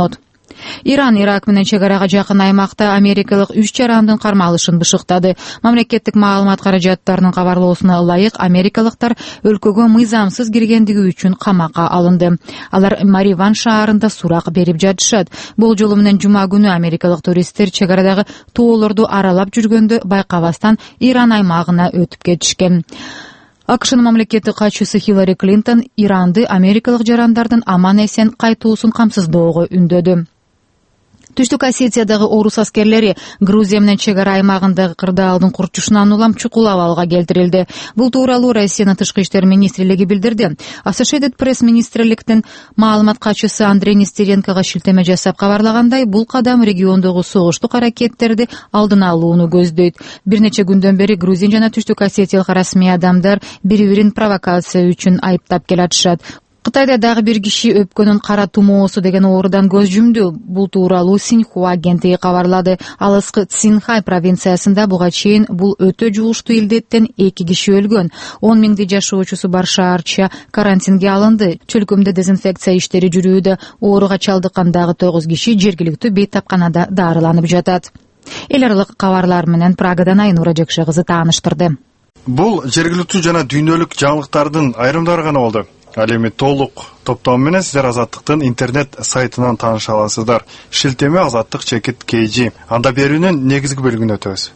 Иран Ирак менен чек арага жакын аймакта америкалык үч жарандын кармалышын бышыктады. Мамлекеттик маалымат каражаттарынын кабарлоосуна ылайык америкалыктар өлкөгө мыйзамсыз киргендиги үчүн камакка алынды. Алар Мариван шаарында сурак берип жатышат. Бул жолу менен жума күнү америкалык туристтер чек арадагы тоолорду аралап жүргөндө байкабастан Иран аймагына өтүп кетишкен. АКШнын мамлекеттик катчысы Хиллари Клинтон Иранды америкалык жарандардын аман-эсен кайтуусун камсыздоого үндөдү. Түштүк Осетиядагы орус аскерлери Грузия менен чек ара аймагындагы кырдаалдын курчушунан улам чукул абалга келтирилди. Бул тууралуу Россиянын тышкы иштер министрлиги билдирди. Associated Press министрликтин маалымат катчысы Андрей Нестеренкого шилтеме жасап кабарлагандай, бул кадам региондогу согуштук аракеттерди алдын алууну көздөйт. Бир нече күндөн бери Грузин жана Түштүк Осетиялык расмий адамдар бири-бирин провокация үчүн айыптап келатышат. Кытайда дагы бир киши өпкөнүн кара тумоосу деген оорудан көз жумду. Бул тууралуу Синьхуа агенттиги кабарлады. Алыскы Цинхай провинциясында буга чейин бул өтө жугуштуу илдеттен эки киши өлгөн. он миңди жашоочусу бар шаарча карантинге алынды. Чөлкөмдө дезинфекция иштери жүрүүдө. Ооруга чалдыккан дагы тогуз киши жергиликтүү бейтапканада дарыланып жатат. Эл аралык кабарлар менен Прагадан Айнура Жекше кызы тааныштырды. Бул жергиликтүү жана дүйнөлүк жаңылыктардын айрымдары гана болду. Ал эми толук топтом менен сиздер Азаттыктын интернет сайтынан тааныша аласыздар. Шилтеме Азаттык чекит кей жи. Анда берүүнүн негизги бөлүгүнө өтөбүз.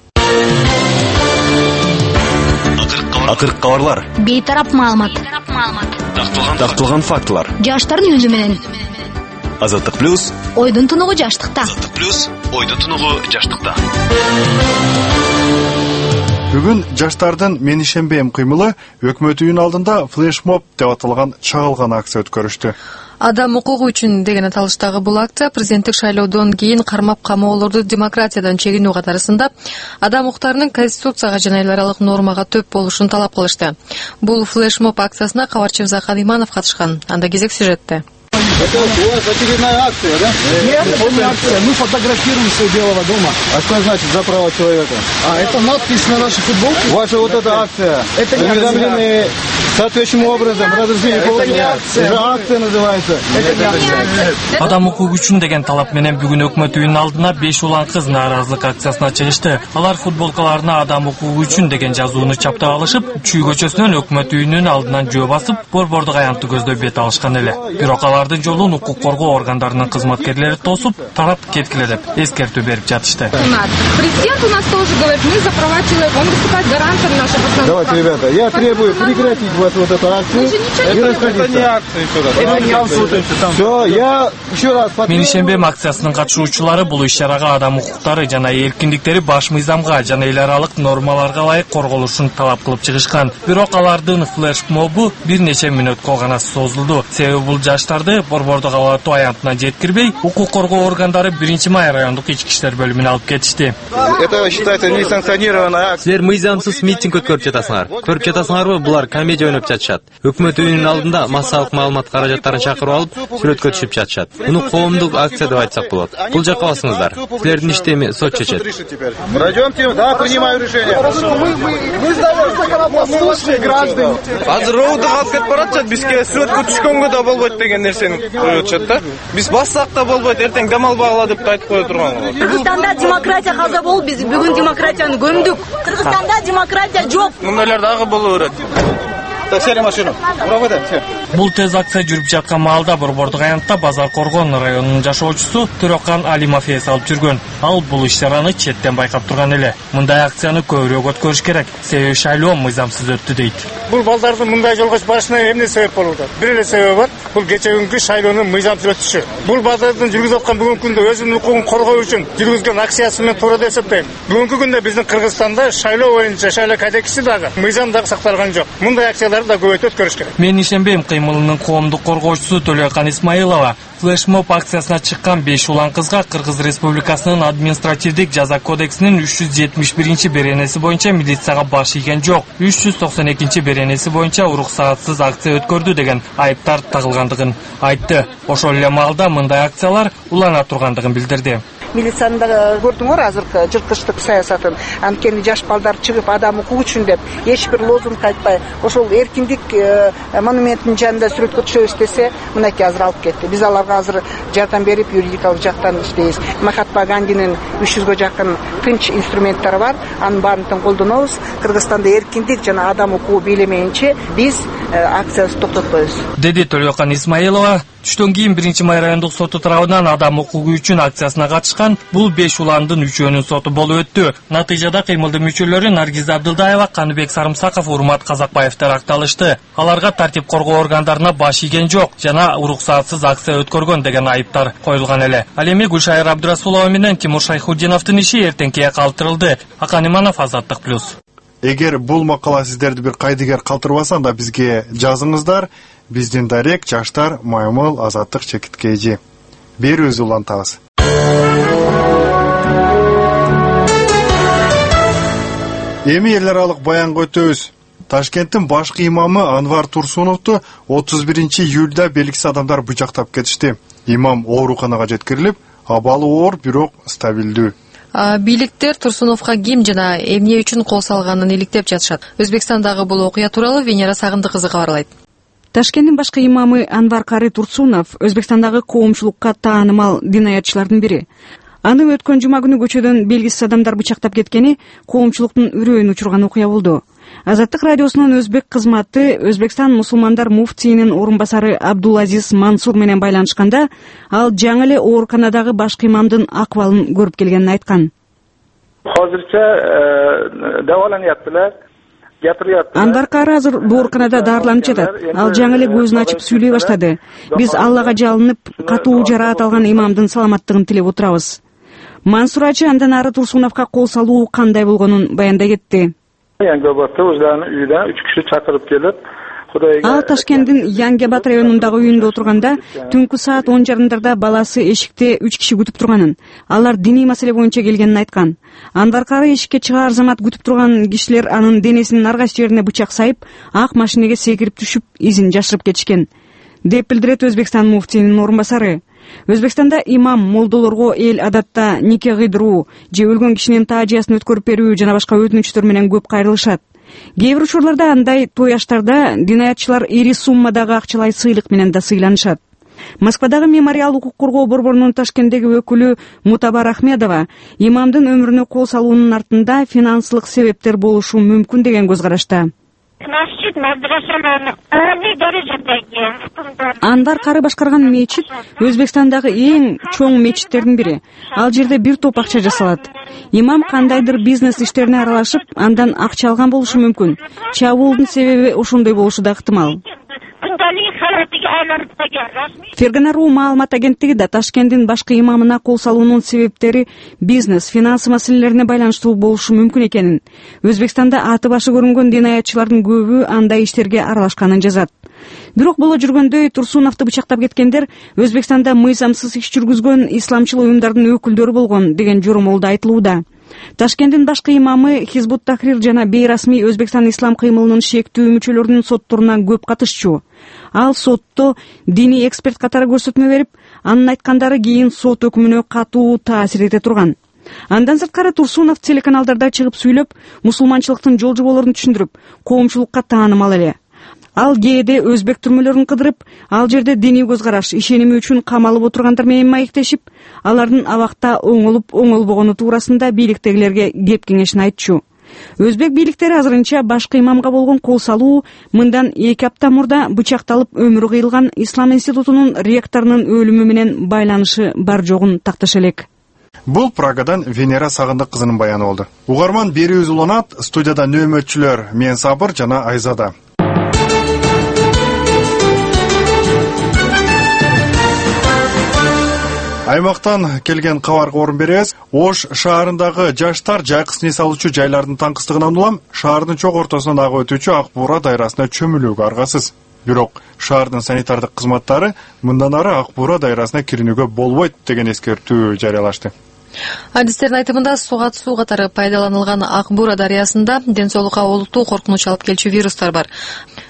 Акыркы кабарлар. Бейтарап маалымат. Такталган фактылар. Жаштардын үнү менен. Азаттык плюс. Ойдун тунугу жаштыкта. Азаттык плюс. Ойдун тунугу жаштыкта. Бүгүн жаштардын мен ишенбейм кыймылы өкмөт үйүнүн алдында флешмоб деп аталган чагылган акция өткөрүштү. Адам укугу үчүн деген аталыштагы бул акция президенттик шайлоодон кийин кармап камоолорду демократиядан чегинүү катарысында адам укуктарынын конституцияга жана эл аралык нормага төп болушун талап кылышты. Бул флешмоб акциясына кабарчыбыз Ахан Иманов катышкан. Анда кезек сюжетте. Это у вас очередная акция, да? Нет, это не акция. Мы фотографируемся у Белого дома. А что значит за право человека? А, это надпись на нашей футболке. Ваша вот эта акция. Это не уведомлены соответствующим образом. Разрешение получили. Это не акция. Уже акция называется. Это не акция. Адам укугу үчүн деген талап менен бүгүн өкмөт үйүнүн алдына беш улан кыз нааразылык акциясына чыгышты. Алар футболкаларына адам укугу үчүн деген жазууну чаптап алышып, Чүй көчөсүнөн өкмөт үйүнүн алдынан жөө басып, борбордук аянтты көздөй бет алышкан эле. Бирок алардын жолун укук коргоо органдарынын кызматкерлери тосуп, тарап кеткиле деп эскертүү берип жатышты. Президент у нас тоже говорит, мы за права человека, он выступает гарантом наших основных. Давайте, ребята, я требую прекратить вот, вот эту акцию и расходиться. Это не акция, это не акция. Все, я еще раз... Мен ишенбейм акциясынын катышуучулары бул иш-чарага адам укуктары жана эркиндиктери баш мыйзамга жана эл аралык нормаларга ылайык корголушун талап кылып чыгышкан. Бирок алардын флешмобу бир нече мүнөткө гана созулду. Себеби бул жаштарды борбордук абалаттоо аянтына жеткирбей, укук коргоо органдары биринчи май райондук ички иштер бөлүмүнө алып кетишти. Это считается несанкционированная акция. Силер мыйзамсыз митинг өткөрүп жатасыңар. Көрүп жатасыңарбы, булар комедия ойноп жатышат. Өкмөт үйүнүн алдында массалык маалымат каражаттарын чакырып алып, сүрөткө түшүп жатышат. Муну коомдук акция деп айтсак болот. Бул жакка басыңыздар. Силердин иштеми сот чечет. Пройдемте, да, принимаю решение. Мы законопослушные граждане. Азыр роудук алып кетип баратышат, бизге сүрөткө түшкөнгө да болбойт деген нерсени коюп атышат да. Биз бассак да болбойт, эртең дем албагыла деп айтып кое турган. Кыргызстанда демократия каза болуп, биз бүгүн демократияны көмдүк. Кыргызстанда демократия жок. Мындайлар дагы боло берет. Таксери машину. Бул тез акция жүрүп жаткан маалда борбордук аянтта Базар Коргон районунун жашоочусу Төрөкан Алимов эс алып жүргөн. Ал бул иш-чараны четтен байкап турган эле. Мындай акцияны көбүрөөк өткөрүш керек. Себеби шайлоо мыйзамсыз өттү дейт. Бул балдардын мындай жолго барышына эмне себеп болууда? Бир эле себеби бар. Бул кече күнгү шайлоонун мыйзамсыз өтүшү. Бул балдардын жүргүзүп аткан бүгүнкү күндө өзүнүн укугун коргоо үчүн жүргүзгөн акциясы менен туура деп эсептейм. Бүгүнкү күндө биздин Кыргызстанда шайлоо боюнча шайлоо кодекси дагы мыйзам дагы сакталган жок. Мындай акциялар да көбөйтүп өткөрүш керек. Мен ишенбейм кыймылынын коомдук коргоочусу Төлөкан Исмаилова флешмоб акциясына чыккан беш улан кызга Кыргыз Республикасынын административдик жаза кодексинин үч жүз жетимиш биринчи беренеси боюнча милицияга баш ийген жок. үч жүз токсон экинчи беренеси боюнча уруксаатсыз акция өткөрдү деген айыптар тагылгандыгын айтты. Ошол эле маалда мындай акциялар улана тургандыгын билдирди. милицияны да көрдүңөр азыркы жырткычтык саясатын. Анткени жаш балдар чыгып адам укук үчүн деп эч бир лозунг айтпай ошол эркиндик монументинин жанында сүрөткө түшөбүз десе, мынакей азыр алып кетти. Биз аларга азыр жардам берип юридикалык жактан иштейбиз. Махатма Гандинин үч жүзгө жакын тынч инструменттери бар. Анын баарын колдонобуз. Кыргызстанда эркиндик жана адам укугу бийлемейинче биз акциябызды токтотпойбуз. Деди Төлөкан Исмаилова түштөн кийин биринчи май райондук соту тарабынан адам укугу үчүн акциясына катышкан бул беш уландын үчөөнүн соту болуп өттү. Натыйжада кыймылдын мүчөлөрү Наргиз Абдылдаева, Каныбек Сарымсаков, Урмат Казакбаевдер акталышты. Аларга тартип коргоо органдарына баш ийген жок жана уруксатсыз акция өткөргөн деген айыптар коюлган эле. Ал эми Гүлшайыр Абдырасулова менен Тимур Шайхуддиновдун иши эртеңкиге калтырылды. Акан Иманов, Азаттык плюс. Эгер бул макала сиздерди бир кайдыгер калтырбаса, анда бизге жазыңыздар. Биздин дарек жаштар маймыл азаттык чекиткейжи. Берүүбүздү улантабыз. Эми эл аралык баянга өтөбүз. Ташкенттин башкы имамы Анвар Турсуновду отуз биринчи июлда белгисиз адамдар бычактап кетишти. Имам ооруканага жеткирилип, абалы оор, бирок стабилдүү. Бийликтер Турсуновго ким жана эмне үчүн кол салганын иликтеп жатышат. Өзбекстандагы бул окуя тууралуу Венера Сагындык кызы кабарлайт. Ташкенттин башкы имамы Анвар Кары Турсунов Өзбекстандагы коомчулукка таанымал динаятчылардын бири. Аны өткөн жума күнү көчөдөн белгисиз адамдар бычактап кеткени коомчулуктун үрөйүн учурган окуя болду. Азаттык радиосунун өзбек кызматы Өзбекстан мусулмандар муфтийинин орун басары Абдулазиз Мансур менен байланышканда, ал жаңы эле ооруканадагы башкы имамдын акыбалын көрүп келгенин айткан. Hozircha davolanyaptilar. Анвар Кары азыр ооруканада дарыланып жатат. Ал жаңы эле көзүн ачып сүйлөй баштады. Биз Аллага жалынып, катуу жараат алган имамдын саламаттыгын тилеп отурабыз. Мансур ачы андан ары Турсуновго кол салуу кандай болгонун баяндай кетти. Ал Ташкенттин Янгебат районундагы үйүндө отурганда, түнкү саат он жарымдарда баласы эшикте үч киши күтүп турганын, алар диний маселе боюнча келгенин айткан. Анвар Кары эшикке чыгаар замат күтүп турган кишилер анын денесинин ар кайсы жерине бычак сайып, ак машинеге секирип түшүп, изин жашырып кетишкен, деп билдирет Өзбекстан муфтийинин орун басары. Өзбекстанда имам молдолорго эл адатта нике кыйдыруу же өлгөн кишинин таажиясын өткөрүп берүү жана башка өтүнүчтөр менен көп кайрылышат. Кээ бир учурларда андай той аштарда динаятчылар ири суммадагы акчалай сыйлык менен да сыйланышат. Москвадагы мемориал укук коргоо борборунун Ташкенттеги өкүлү Мутабар Ахмедова имамдын өмүрүнө кол салуунун артында финансылык себептер болушу мүмкүн деген көз карашта. Анвар Кары башкарган мечит Өзбекстандагы эң чоң мечиттердин бири. Ал жерде бир топ акча жасалат. Имам кандайдыр бизнес иштерине аралашып, андан акча алган болушу мүмкүн. Чабуулдун себеби ошондой болушу да ыктымал. Фергана.ру маалымат агенттиги да Ташкенттин башкы имамына кол салуунун себептери бизнес, финансы маселелерине байланыштуу болушу мүмкүн экенин, Өзбекстанда аты башы көрүнгөн динаятчылардын көбү андай иштерге аралашканын жазат. Бирок боло жүргөндөй Турсуновду бычактап кеткендер Өзбекстанда мыйзамсыз иш жүргүзгөн исламчыл уюмдардын өкүлдөрү болгон деген жоромолдо айтылууда. Ташкенттин башкы имамы Хизбут Тахрир жана бейрасмий Өзбекстан ислам кыймылынын шектүү мүчөлөрүнүн сотторуна көп катышчу. Ал сотто диний эксперт катары көрсөтмө берип, анын айткандары кийин сот өкүмүнө катуу таасир эте турган. Андан сырткары Турсунов телеканалдарда чыгып сүйлөп, мусулманчылыктын жол жоболорун түшүндүрүп, коомчулукка таанымал эле. Ал кээде өзбек түрмөлөрүн кыдырып, ал жерде диний көз караш, ишеними үчүн камалып отургандар менен маектешип, алардын абакта оңолуп оңолбогону туурасында бийликтегилерге кеп кеңешин айтчу. Өзбек бийликтери азырынча башкы имамга болгон кол салуу мындан эки апта мурда бычакталып өмүрү кыйылган Ислам институтунун ректорунун өлүмү менен байланышы бар жогун такташа элек. Бул Прагадан Венера Сагындык кызынын баяны болду. Угарман берүүбүз уланат, студияда нөөмөтчүлөр мен Сабыр жана Айзада. Аймактан келген кабарга орун беребиз. Ош шаарындагы жаштар жайкысын эс алуучу жайлардын таңкыстыгынан улам шаардын чок ортосунан агып өтүүчү Ак Буура дайрасына чөмүлүүгө аргасыз. Бирок шаардын санитардык кызматтары мындан ары Ак Буура дайрасына кирүүгө болбойт деген эскертүү жарыялашты. Адистердин айтымында сугат суу катары пайдаланылган Ак Буура дарыясында ден соолукка олуттуу коркунуч алып келчү вирустар бар.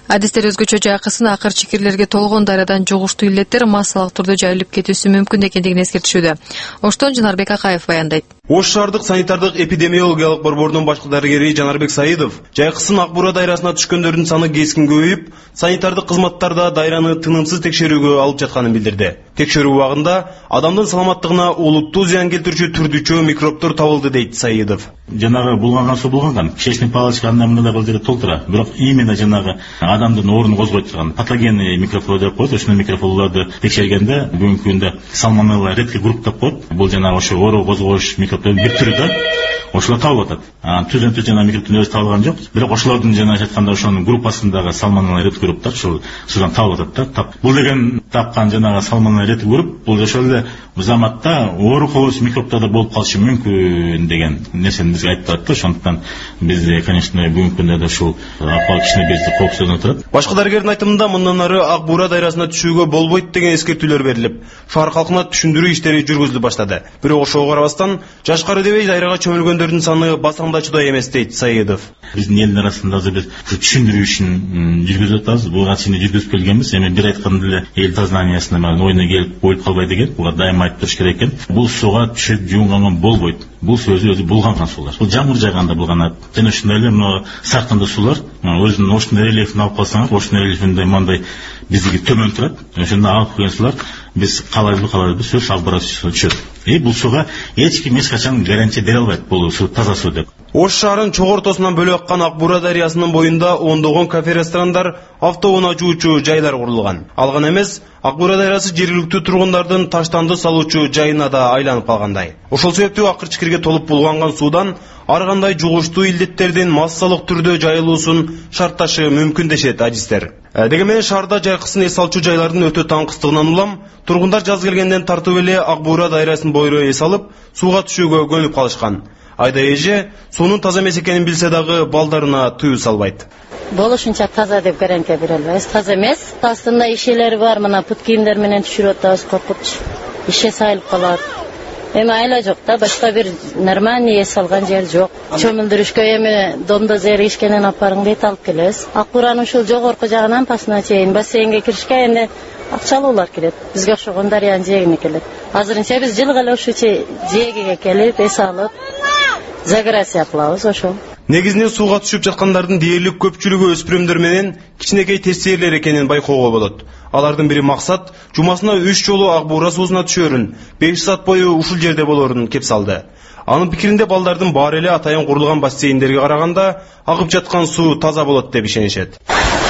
Адистер өзгөчө жайкысын акыр чикирлерге толгон дарыядан жугуштуу илеттер массалык түрдө жайылып кетүүсү мүмкүн экендигин эскертишүүдө. Оштон Жанарбек Акаев баяндайт. Ош шаардык санитардык эпидемиологиялык борборунун башкы дарыгери Жанарбек Саидов жайкысын ак бура дайрасына түшкөндөрдүн саны кескин көбөйүп, санитардык кызматтарда дайраны тынымсыз текшерүүгө алып жатканын билдирди. Текшерүү убагында адамдын саламаттыгына олуттуу зыян келтирүүчү түрдүчө микробтор табылды дейт Саидов. Жанагы булганган суу булганган, кишечный палочка андамында бул жерде толтура. Бирок именно жанагы адамдын оорун козгой турган патогенный микрофлора деп коет. Ошол микрофлорду текшергенде бүгүнкү күндө сальмонелла редкий групп деп коет. Бул жанагы ошо оору козгооч микробдордун бир түрү да. Ошолор табылып атат. Түздөн түз жана микробдун өзү табылган жок. Бирок ошолордун жана айтканда ошонун группасындагы сальмонелла редкий групптар ушул судан табылып атат да. Бул деген тапкан жанагы сальмонелла редкий групп бул ошол эле заматта оору козгооч микробдор болуп калышы мүмкүн деген нерсени бизге айтып атты. Ошондуктан биз, конечно, бүгүнкү күндө да ушул акыбал кичине бизди коопсуздук турат. Башкы дарыгердин айтымында мындан ары ак бура дайрасына түшүүгө болбойт деген эскертүүлөр берилип, шаар калкына түшүндүрүү иштери жүргүзүлө баштады. Бирок ошого карабастан жашкары дебей дайрага чөмүлгөндөрдүн саны басаңда чыдай эмес дейт Саидов. Биздин элдин арасында биз түшүндүрүү ишин жүргүзүп атабыз. Буга чейин жүргүзүп келгенбиз. Эми бир айтканда эле эл сознаниясына ойуна келип коюп калбай деген. Буга дайыма айтып туруш керек экен. Бул сууга түшүп жуунган болбойт. Бул сөзү өзү булганган суулар. Бул жамгыр жааганда булганат. Жана ушундай эле мына саркынды суулар өзүнүн Оштун рельефин алып калсаңыз, Оштун рельефинде мындай биздики төмөн турат. Ошондо алып келген суулар биз калайбыз калайбыз сөз ак бура түшөт. И бул сууга эч ким эч качан гарантия бере албайт бул суу таза суу деп. Ош шаарынын чоң ортосунан бөлөк аккан ак бура дарыясынын боюнда ондогон кафе ресторандар, автоунаа жуучу жайлар курулган. Ал гана эмес, ак бура дарыясы жергиликтүү тургундардын таштанды салуучу жайына да айланып калгандай. Ошол себептүү акыр чикирге толуп булганган суудан ар кандай жугуштуу илдеттердин массалык түрдө жайылуусун шартташы мүмкүн дешет адистер. Деген менен шаарда жайкысын эс алчу жайлардын өтө таңкыстыгынан улам, тургундар жаз келгенден тартып эле ак бура дайрасын бойрой эс алып, сууга түшүүгө көнүп калышкан. Айда эже суунун таза эмес экенин билсе дагы балдарына тыюу салбайт. Болушунча таза деп гарантия бере албайбыз. Таза эмес. Астында ишелери бар, мына пут кийимдер менен түшүрүп атабыз, коркунуч. Ише сайылып калат. Эми айла жок да, башка бир нормальный эс алган жер жок. Чөмүлдүрүшкө эми домдозер ишкенен апарың дейт, алып келебиз. Ак буранын ушул жогорку жагынан пасына чейин бассейнге киришке эми акчалуулар келет. Бизге окшогон дарыянын жээгине келет. Азырынча биз жылга эле ушул жээгиге келип эс алып загорация кылабыз ошол. Негизинен сууга түшүп жаткандардын дээрлик көпчүлүгү өспүрүмдөр менен кичинекей тестирлер экенин байкоого болот. Алардын бири максат жумасына үч жолу ак бура суусуна түшөрүн, беш саат бою ушул жерде болорун кеп салды. Анын пикиринде балдардын баары эле атайын курулган бассейндерге караганда агып жаткан суу таза болот деп ишенишет.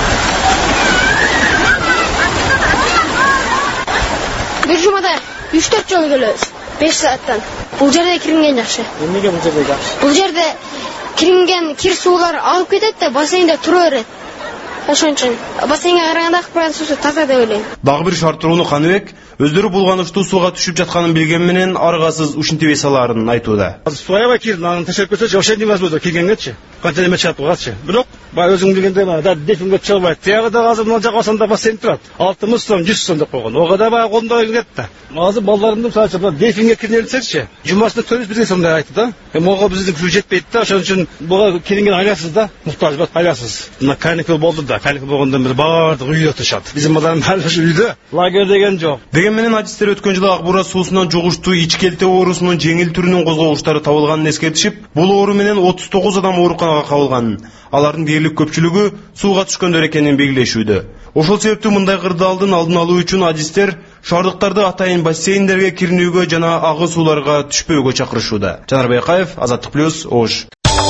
Бир жумада үч төрт жолу келебиз. беш сааттан. Бул жерде киринген жакшы. Эмнеге бул жерде жакшы? Бул жерде киринген кир суулар алып кетет да бассейнде тура берет. Ошон үчүн бассейнге караганда ак буранын суусу таза деп ойлойм. Дагы бир шаар тургуну Каныбек өздөрү булганычтуу сууга түшүп жатканын билген менен аргасыз ушинтип эс алаарын айтууда. Суу аябай кирди, анан тешеп кетсе вообще невозможно киргенгечи. Канча эме чыгат бугачы. Бирок баягы өзүң билгендей да дефинге түшө албайт. Тиягы да азыр мына жак басанда бассейн турат. алты миң сом, жүз сом деп койгон. Ого да баягы колунда келет да. Азыр балдарымдын мисалы дефинге киргенсечи, жумасына төрт жүз бизге сомдой айтты да. Эми ого биздин күчү жетпейт да, ошон үчүн буга киринген айласыз да, муктаж болот, айласыз. Мына каникул болду да, каникул болгондон бери баардыгы үйдө отурушат. Биздин балдарым баары ушу үйдө. Лагерь деген жок. Деген менен адистер өткөн жылы ак бура суусунан жугуштуу ичкелте оорусунун жеңил түрүнүн козгогучтары табылганын эскертишип, бул оору менен отуз тогуз адам ооруканага кабылган. Алардын дээрлик көпчүлүгү сууга түшкөндөр экенин белгилешүүдө. Ошол себептүү мындай кырдаалдын алдын алуу үчүн адистер шаардыктарды атайын бассейндерге киринүүгө жана агы сууларга түшпөөгө чакырышууда. Жанарбек Акаев, Азаттык плюс, Ош.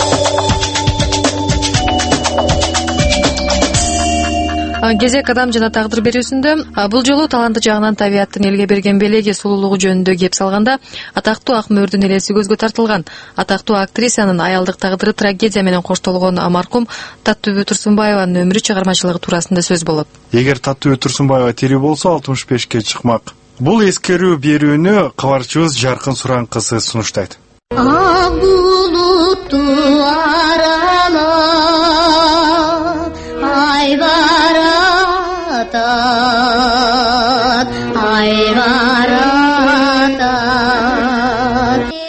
Кезек адам жана тагдыр берүүсүндө бул жолу таланты жагынан табияттын элге берген белеги сулуулугу жөнүндө кеп салганда атактуу ак мөөрдүн элеси көзгө тартылган. Атактуу актрисанын аялдык тагдыры трагедия менен коштолгон маркум Таттыбү Турсунбаеванын өмүрү чыгармачылыгы туурасында сөз болот. Эгер Таттыбү Турсунбаева тирүү болсо алтымыш бешке чыкмак. Бул эскерүү берүүнү кабарчыбыз Жаркын Суранкысы сунуштайт. Ак булутту аралап ай баратат, ай баратат. Ак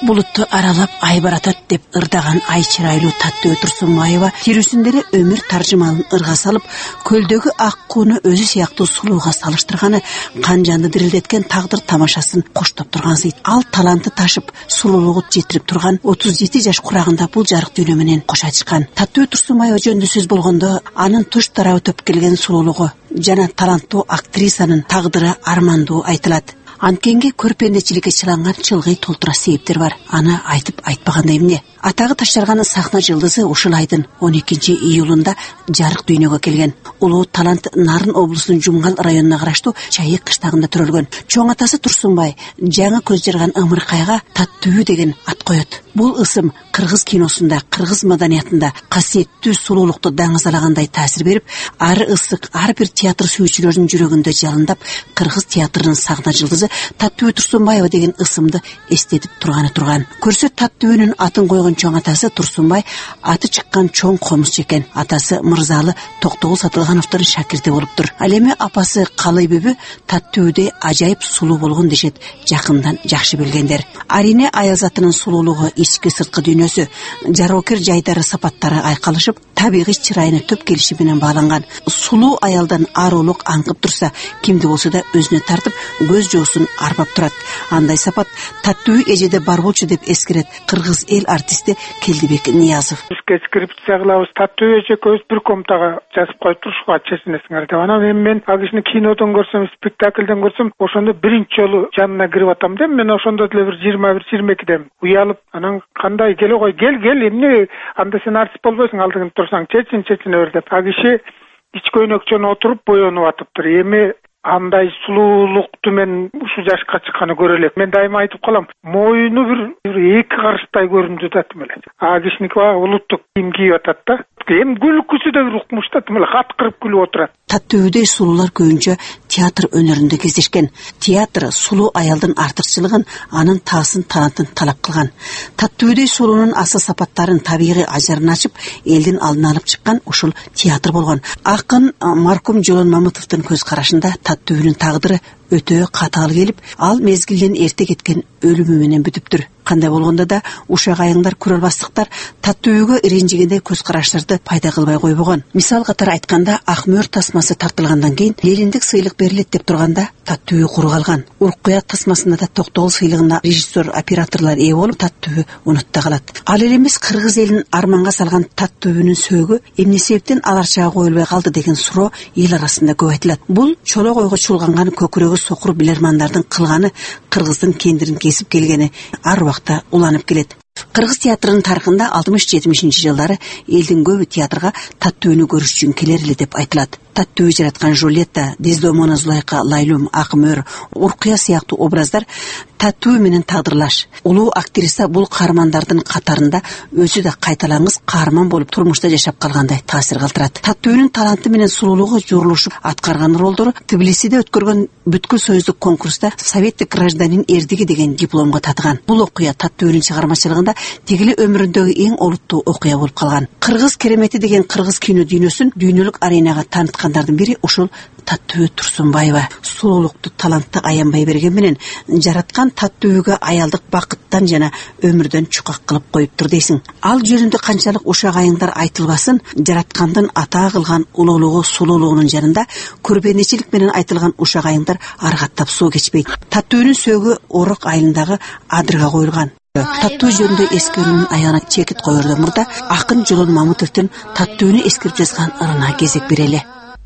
булутты аралап ай баратат деп ырдаган ай чырайлуу Таттыбү Турсунбаева тирүүсүндөгү өмүр таржымалын ырга салып, көлдөгү ак кууну өзү сыяктуу сулууга салыштырганы канжанды дирилдеткен тагдыр тамашасын коштоп турган сыйт. Ал таланты ташып, сулуулугу жетирип турган отуз жети жаш курагында бул жарык дүйнө менен кошо чыккан. Таттыбү Турсунбаева жөнүндө сөз болгондо, анын туш тарабы төп келген сулуулугу жана таланттуу актрисанын тагдыры армандуу айтылат. Анткенге көрпендечиликке чыланган чылгый толтура себептер бар. Аны айтып айтпагандай эмне? Атагы таштарган сахна жылдызы ушул айдын он экинчи июлунда жарык дүйнөгө келген. Улуу талант Нарын облусунун Жумгал районуна караштуу Чайык кыштагында төрөлгөн. Чоң атасы Турсунбай жаңы көз жарган ымыркайга Таттыбү деген ат коет. Бул ысым кыргыз киносунда, кыргыз маданиятында касиеттүү сулуулукту даңазалагандай таасир берип, ары ысык ар бир театр сүйүүчүлөрдүн жүрөгүндө жалындап, кыргыз театрынын сахна жылдызы Таттыбү Турсунбаева деген ысымды эстетип турганы турган. Көрсөт Таттыбүнүн атын койгон чоң атасы Турсунбай аты чыккан чоң комузчу экен. Атасы Мырзалы Токтогул Сатылгановдун шакирти болуптур. Ал эми апасы Калыйбүбү Таттыбүдө ажайып сулуу болгон дешет, жакындан жакшы билгендер. Арине аязатынын сулуулугу, ички сырткы дүйнөсү, жарокер жайдары сапаттары айкалышып, табигый чырайына төп келиши менен бааланган. Сулуу аялдан арулук аңкып турса, кимди болсо да өзүнө тартып, көз жоосун арбап турат. Андай сапат Таттыбү эжеде бар болчу деп эскерет кыргыз эл артисти Келдибек Ниязов. Бизге скрипция кылабыз, Таттыбү эже көз бир комнатага жазып коюп турушуга чечинесиңер деп. Анан эми мен ал кишини кинодон көрсөм, спектакльден көрсөм, ошондо биринчи жолу жанына кирип атам деп, мен ошондо деле бир жыйырма бир жыйырма экиден уялып, анан кандай келе кой, кел кел эмне, анда сен артист болбойсуң, алдыңда турсаң, чечин чечине бер деп. А киши ич көйнөкчөн отуруп боенуп атыптыр. Эми андай сулуулукту мен ушу жашка чыкканы көрө элек. Мен дайыма айтып калам, моюну бир эки карыштай көрүндү да тим эле. А кишиники улуттук кийим кийип атат да. Эми күлкүсү да бир укмуш да, тим эле каткырып күлүп отурат. Таттыбүдөй сулуулар көбүнчө театр өнөрүндө кездешкен. Театр сулуу аялдын артыкчылыгын, анын таасын, талантын талап кылган. Таттыбүдөй сулуунун асыл сапаттарын, табигый ажарын ачып, элдин алдына алып чыккан ушул театр болгон. Акын маркум Жолон Мамытовдун көз карашында Таттыбүнүн тагдыры өтө катаал келип, ал мезгилден эрте кеткен өлүмү менен бүтүптүр. Кандай болгондо да ушак айыңдар, көрөлбастыктар Таттыбүгө ренжигендей көз караштарды пайда кылбай койбогон. Мисал катары айтканда, ак мөр тасмасы тартылгандан кийин Лениндик сыйлык берилет деп турганда Таттыбү куру калган. Уркуя тасмасында да Токтогул сыйлыгына режиссер, операторлор ээ болуп, Таттыбү унутта калат. Ал эле эмес, кыргыз элин арманга салган Таттыбүнүн сөөгү эмне себептен аларчага коюлбай калды деген суроо эл арасында көп айтылат. Бул чолок ойго чулганган көкүрөгү сокур билермандардын кылганы, кыргыздын кендирин кесип келгени ар убакта уланып келет. Кыргыз театрынын тарыхында алтымыш жетимишинчи жылдары элдин көбү театрга Таттыбүнү көрүш үчүн келер эле деп айтылат. Таттыбү жараткан Жулетта, Дездомона, Зулайка, Лайлум, Акмөр, Уркуя сыяктуу образдар Таттыбү менен тагдырлаш. Улуу актриса бул каармандардын катарында өзү да кайталаңыз каарман болуп турмушта жашап калгандай таасир калтырат. Таттыбүнүн таланты менен сулуулугу журулушуп аткарган ролдору Тбилисиде өткөргөн бүткүл союздук конкурста Советтик гражданин эрдиги деген дипломго татыган. Бул окуя Таттыбүнүн чыгармачылыгында тегили өмүрүндөгү эң олуттуу окуя болуп калган. Кыргыз керемети деген кыргыз кино дүйнөсүн дүйнөлүк аренага таныткандардын бири ушул Таттыбү Турсунбаева. Сулуулукту, талантты аянбай берген менен жараткан Таттыбүгө аялдык бакыттан жана өмүрдөн чукак кылып коюптур дейсиң. Ал жөнүндө канчалык ушак айыңдар айтылбасын, жараткандын атаа кылган улуулугу, сулуулугунун жанында көрбендичилик менен айтылган ушак айыңдар аргаттап суу кечпейт. Таттыбүнүн сөөгү Орок айылындагы Адырга коюлган. Таттыбү жөнүндө эскерүүнүн аягына чекит коердон мурда акын Жолон Мамытовдун Таттыбүнү эскерип жазган ырына кезек берели.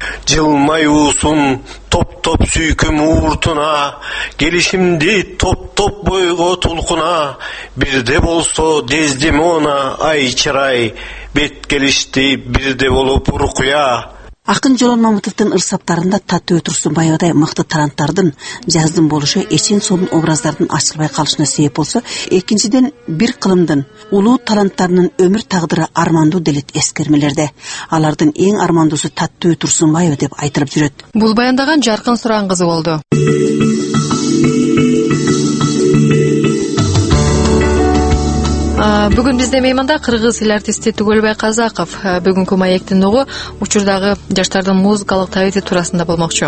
Жылмай уусун топ-топ сүйкүм ууртуна, келишимди топ-топ бойго тулкуна, бирде болсо дездим она ай чырай, бет келишти бирде болуп уркуя. Акын Жолон Мамытовдун ырсаптарында Таттыбү Турсунбаевадай мыкты таланттардын жаздын болушу эчен сонун образдардын ачылбай калышына себеп болсо, экинчиден бир кылымдын улуу таланттарынын өмүр тагдыры армандуу делет эскермелерде. Алардын эң армандуусу Таттыбү Турсунбаева деп айтылып жүрөт. Бул баяндаган Жаркын Суран кызы болду. Бүгүн бизде мейманда кыргыз эл артисти Түгөлбай Казаков. Бүгүнкү маектин угу учурдагы жаштардын музыкалык табити туурасында болмокчу.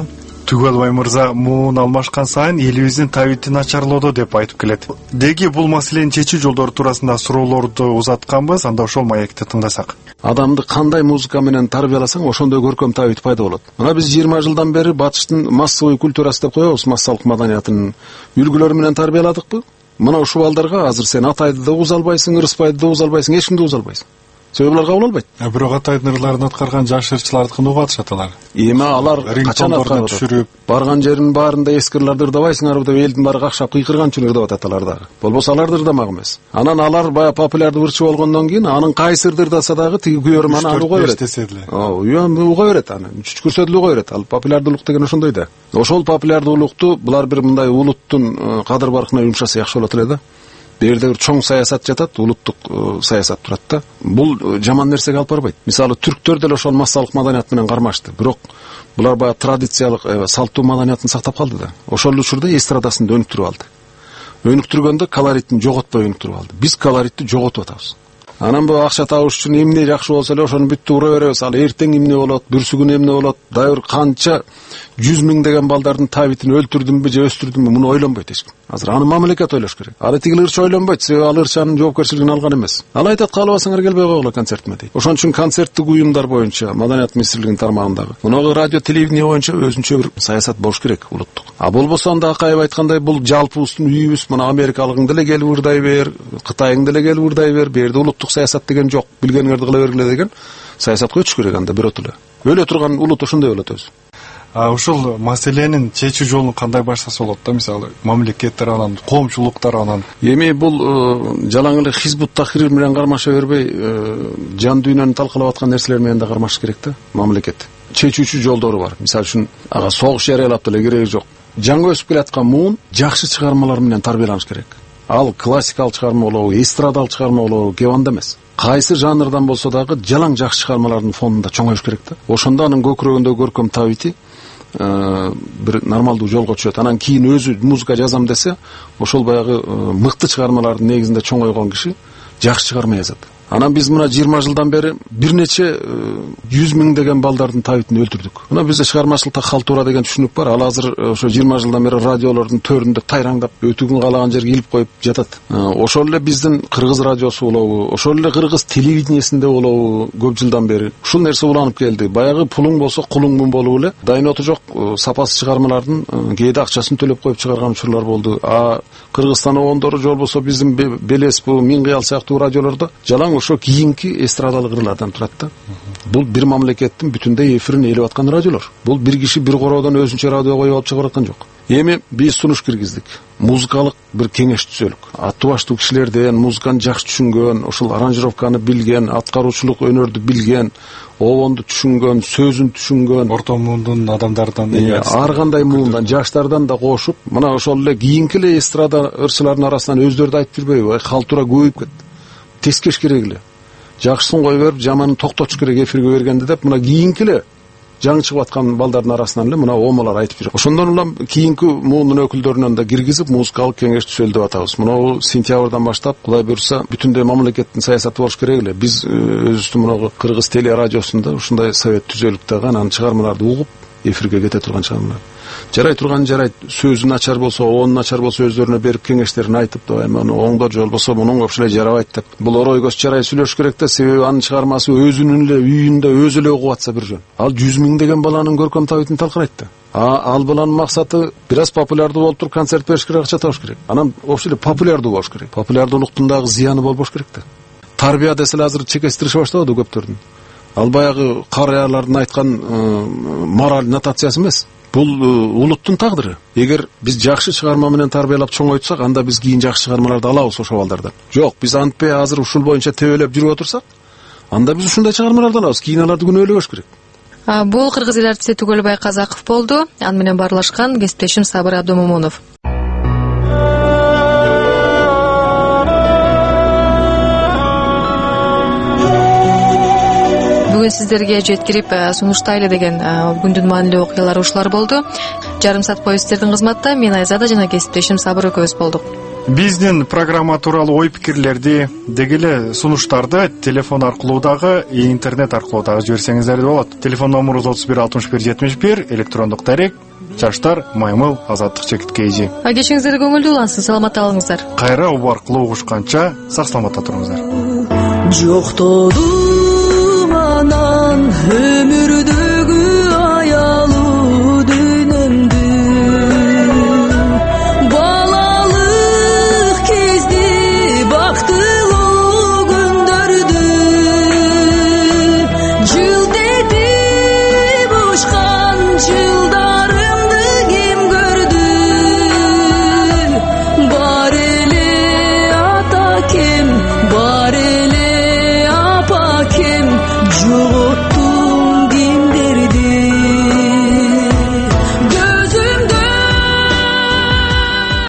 Түгөлбай мырза муун алмашкан сайын элибиздин табити начарлоодо деп айтып келет. Деги бул маселени чечүү жолдору туурасында суроолорду узатканбыз, анда ошол маекти тыңдасак. Адамды кандай музыка менен тарбияласаң, ошондой көркөм табит пайда болот. Мына биз жыйырма жылдан бери батыштын массовый культурасы деп коебуз, массалык маданиятынын үлгүлөрү менен тарбияладыкпы? Мына ушул балдарга азыр сен Атайды да угуза албайсың, Ырыспайды да угуза албайсың, эч кимди угуза албайсың. Себеби алар кабыл албайт. Бирок Атайдын ырларын аткарган жаш ырчылардыкын угуп атышат алар. Эми алар качан аткарып түшүрүп, барган жеринин баарында эскирлерди ырдабайсыңарбы деп элдин баары какшап кыйкырган үчүн ырдап атат алар дагы. Болбосо алар ырдамак эмес. Анан алар бая популярдуу ырчы болгондон кийин анын кайсы ырды ырдаса дагы тиги күйөрүм аны уга берет. Ооба, уга берет аны. Үч көрсөтүлүп уга берет. Ал популярдуулук деген ошондой да. Ошол популярдуулукту булар бир мындай улуттун кадыр баркына жумшаса жакшы болот эле да. Берде бир чоң саясат жатат, улуттук саясат турат да. Бул жаман нерсеге алып барбайт. Мисалы түрктөр деле ошол массалык маданият менен кармашты. Бирок булар бая традициялык салттуу маданиятын сактап калды да. Ошол учурда эстрадасын өнүктүрүп алды. Өнүктүргөндө колоритин жоготпой өнүктүрүп алды. Биз колоритти жоготуп атабыз. Анан бул акча табыш үчүн эмне жакшы болсо эле ошону бүттү ура беребиз. Ал эртең эмне болот, бүрсүгүн эмне болот, дайыр канча жүз миңдеген балдардын табитин өлтүрдүмбү же өстүрдүмбү, муну ойлонбойт эч ким. Азыр аны мамлекет ойлош керек. Ары тигил ырчы ойлонбойт, себеби ал ырчанын жоопкерчилигин алган эмес. Ал айтат, каалабасаңар келбей койгула концертиме дейт. Ошон үчүн концерттик уюмдар боюнча, маданият министрлигинин тармагындагы, мунуга радио, телевидение боюнча өзүнчө бир саясат болуш керек улуттук. А болбосо анда Акаев айткандай бул жалпыбыздын үйүбүз, мына америкалыгың деле келип ырдай бер, Кытайың деле келип ырдай бер, бу жерде улуттук саясат деген жок, билгениңерди кыла бергиле деген саясатка өтүш керек анда бироту эле. Өлө турган улут ошондой болот өзү. А ушул маселенин чечүү жолун кандай баштаса болот да, мисалы мамлекет тарабынан, коомчулук тарабынан? Эми бул жалаң эле Хизбут Тахрир менен кармаша бербей, жан дүйнөнү талкалап аткан нерселер менен да кармашыш керек да, мамлекет. Чечүүчү жолдору бар. Мисалы үчүн ага согуш жарыялап деле кереги жок. Жаңы өсүп келаткан муун жакшы чыгармалар менен тарбияланыш керек. Ал классикалык чыгарма болобу, эстрадалык чыгарма болобу, кебанда эмес. Кайсы жанрдан болсо дагы жалаң жакшы чыгармалардын фонунда чоңоюш керек да. Ошондо анын көкүрөгүндө көркөм табити бир нормалдуу жолго түшөт. Анан кийин өзү музыка жазам десе, ошол баягы мыкты чыгармалардын негизинде чоңойгон киши жакшы чыгарма жазат. Анан биз мына жыйырма жылдан бери бир нече жүз миңдеген балдардын табитин өлтүрдүк. Мына бизде чыгармачылыкта халтура деген түшүнүк бар. Ал азыр ошо жыйырма жылдан бери радиолордун төрүндө тайраңдап, өтүгүн каалаган жерге илип коюп жатат. Ошол эле биздин кыргыз радиосу болобу, ошол эле кыргыз телевидениесинде болобу көп жылдан бери ушул нерсе уланып келди. Баягы пулуң болсо кулуңмун болуп эле, дайноты жок сапасыз чыгармалардын кээде акчасын төлөп коюп чыгарган учурлар болду. А Кыргызстан оондору же болбосо биздин Белес бу Миң кыял сыяктуу радиолордо жалаң ошо кийинки эстрадалык ырлардан турат да. Бул бир мамлекеттин бүтүндөй эфирин ээлеп аткан радиолор. Бул бир киши бир короодон өзүнчө радио коюп алып чыгып аткан жок. Эми биз сунуш киргиздик. Музыкалык бир кеңеш түзөлүк. Аты баштуу кишилерден музыканы жакшы түшүнгөн, ошол аранжировканы билген, аткаруучулук өнөрдү билген, обонду түшүнгөн, сөзүн түшүнгөн, орто мундун адамдардан, ар кандай муундан, жаштардан да кошуп, мына ошол эле кийинки эле эстрада ырчыларынын арасынан өздөрү айтып жүрбөйбү? Халтура көбөйүп кетти. Тескеш керек эле. Жакшысын кой берип, жаманын токтотуш керек эфирге бергенде деп, мына кийинки эле жаңы чыгып аткан балдардын арасынан эле мына омалар айтып жүр. Ошондон улам кийинки муунун өкүлдөрүнөн да киргизип музыкалык кеңеш түзөлдү деп атабыз. Мына сентябрдан баштап Кудай буйрса бүтүндөй мамлекеттин саясаты болуш керек эле. Биз өзүбүздүн мына Кыргыз телерадиосунда ушундай совет түзөлүп дагы анан чыгармаларды угуп эфирге кете турган чыгармалар. Жарай турган жарайт, сөзү начар болсо, оон начар болсо өздөрүнө берип кеңештерин айтып, давай муну оңдо же болбосо мунун ошол эле жарабайт деп. Бул орой көз жарай сүйлөш керек да, себеби анын чыгармасы өзүнүн эле үйүндө өзү эле угуп атса бир жөн. Ал жүз миңдеген баланын көркөм табитин талкалайт да. А ал баланын максаты бир аз популярдуу болуп туруп концерт бериш керек, акча табыш керек. Анан ошол эле популярдуу болуш керек. Популярдуулуктун дагы зыяны болбош керек да. Тарбия десе азыр чекестирише баштабады көптөрдүн. Ал баягы карыялардын айткан мораль нотациясы эмес. Бул улуттун тагдыры. Эгер биз жакшы чыгарма менен тарбиялап чоңойтсак, анда биз кийин жакшы чыгармаларды алабыз ошол балдардан. Жок, биз антпай азыр ушул боюнча тебелеп жүрүп отурсак, анда биз ушундай чыгармаларды алабыз. Кийин аларды күнөөлөбөш керек. Бул кыргыз эл артисти Түгөлбай Казаков болду. Аны менен баарлашкан кесиптешим Сабыр Абдомомунов. Бүгүн сиздерге жеткирип сунуштайлы деген күндүн маанилүү окуялары ушулар болду. Жарым саат бою сиздердин кызматта мен Айзада жана кесиптешим Сабыр экөөбүз болдук. Биздин программа тууралуу ой пикирлерди деги эле сунуштарды телефон аркылуу дагы, интернет аркылуу дагы жиберсеңиздер болот. Телефон номерубуз отуз бир алтымыш бир жетимиш бир, электрондук дарек Жаштар Маймыл, Азаттык, Чекит Кейжи. Кечиңиздер көңүлдүү улансын, саламатта болуңуздар. Кайра убаркылуу угушканча сак саламатта туруңуздар. Жоктодум анан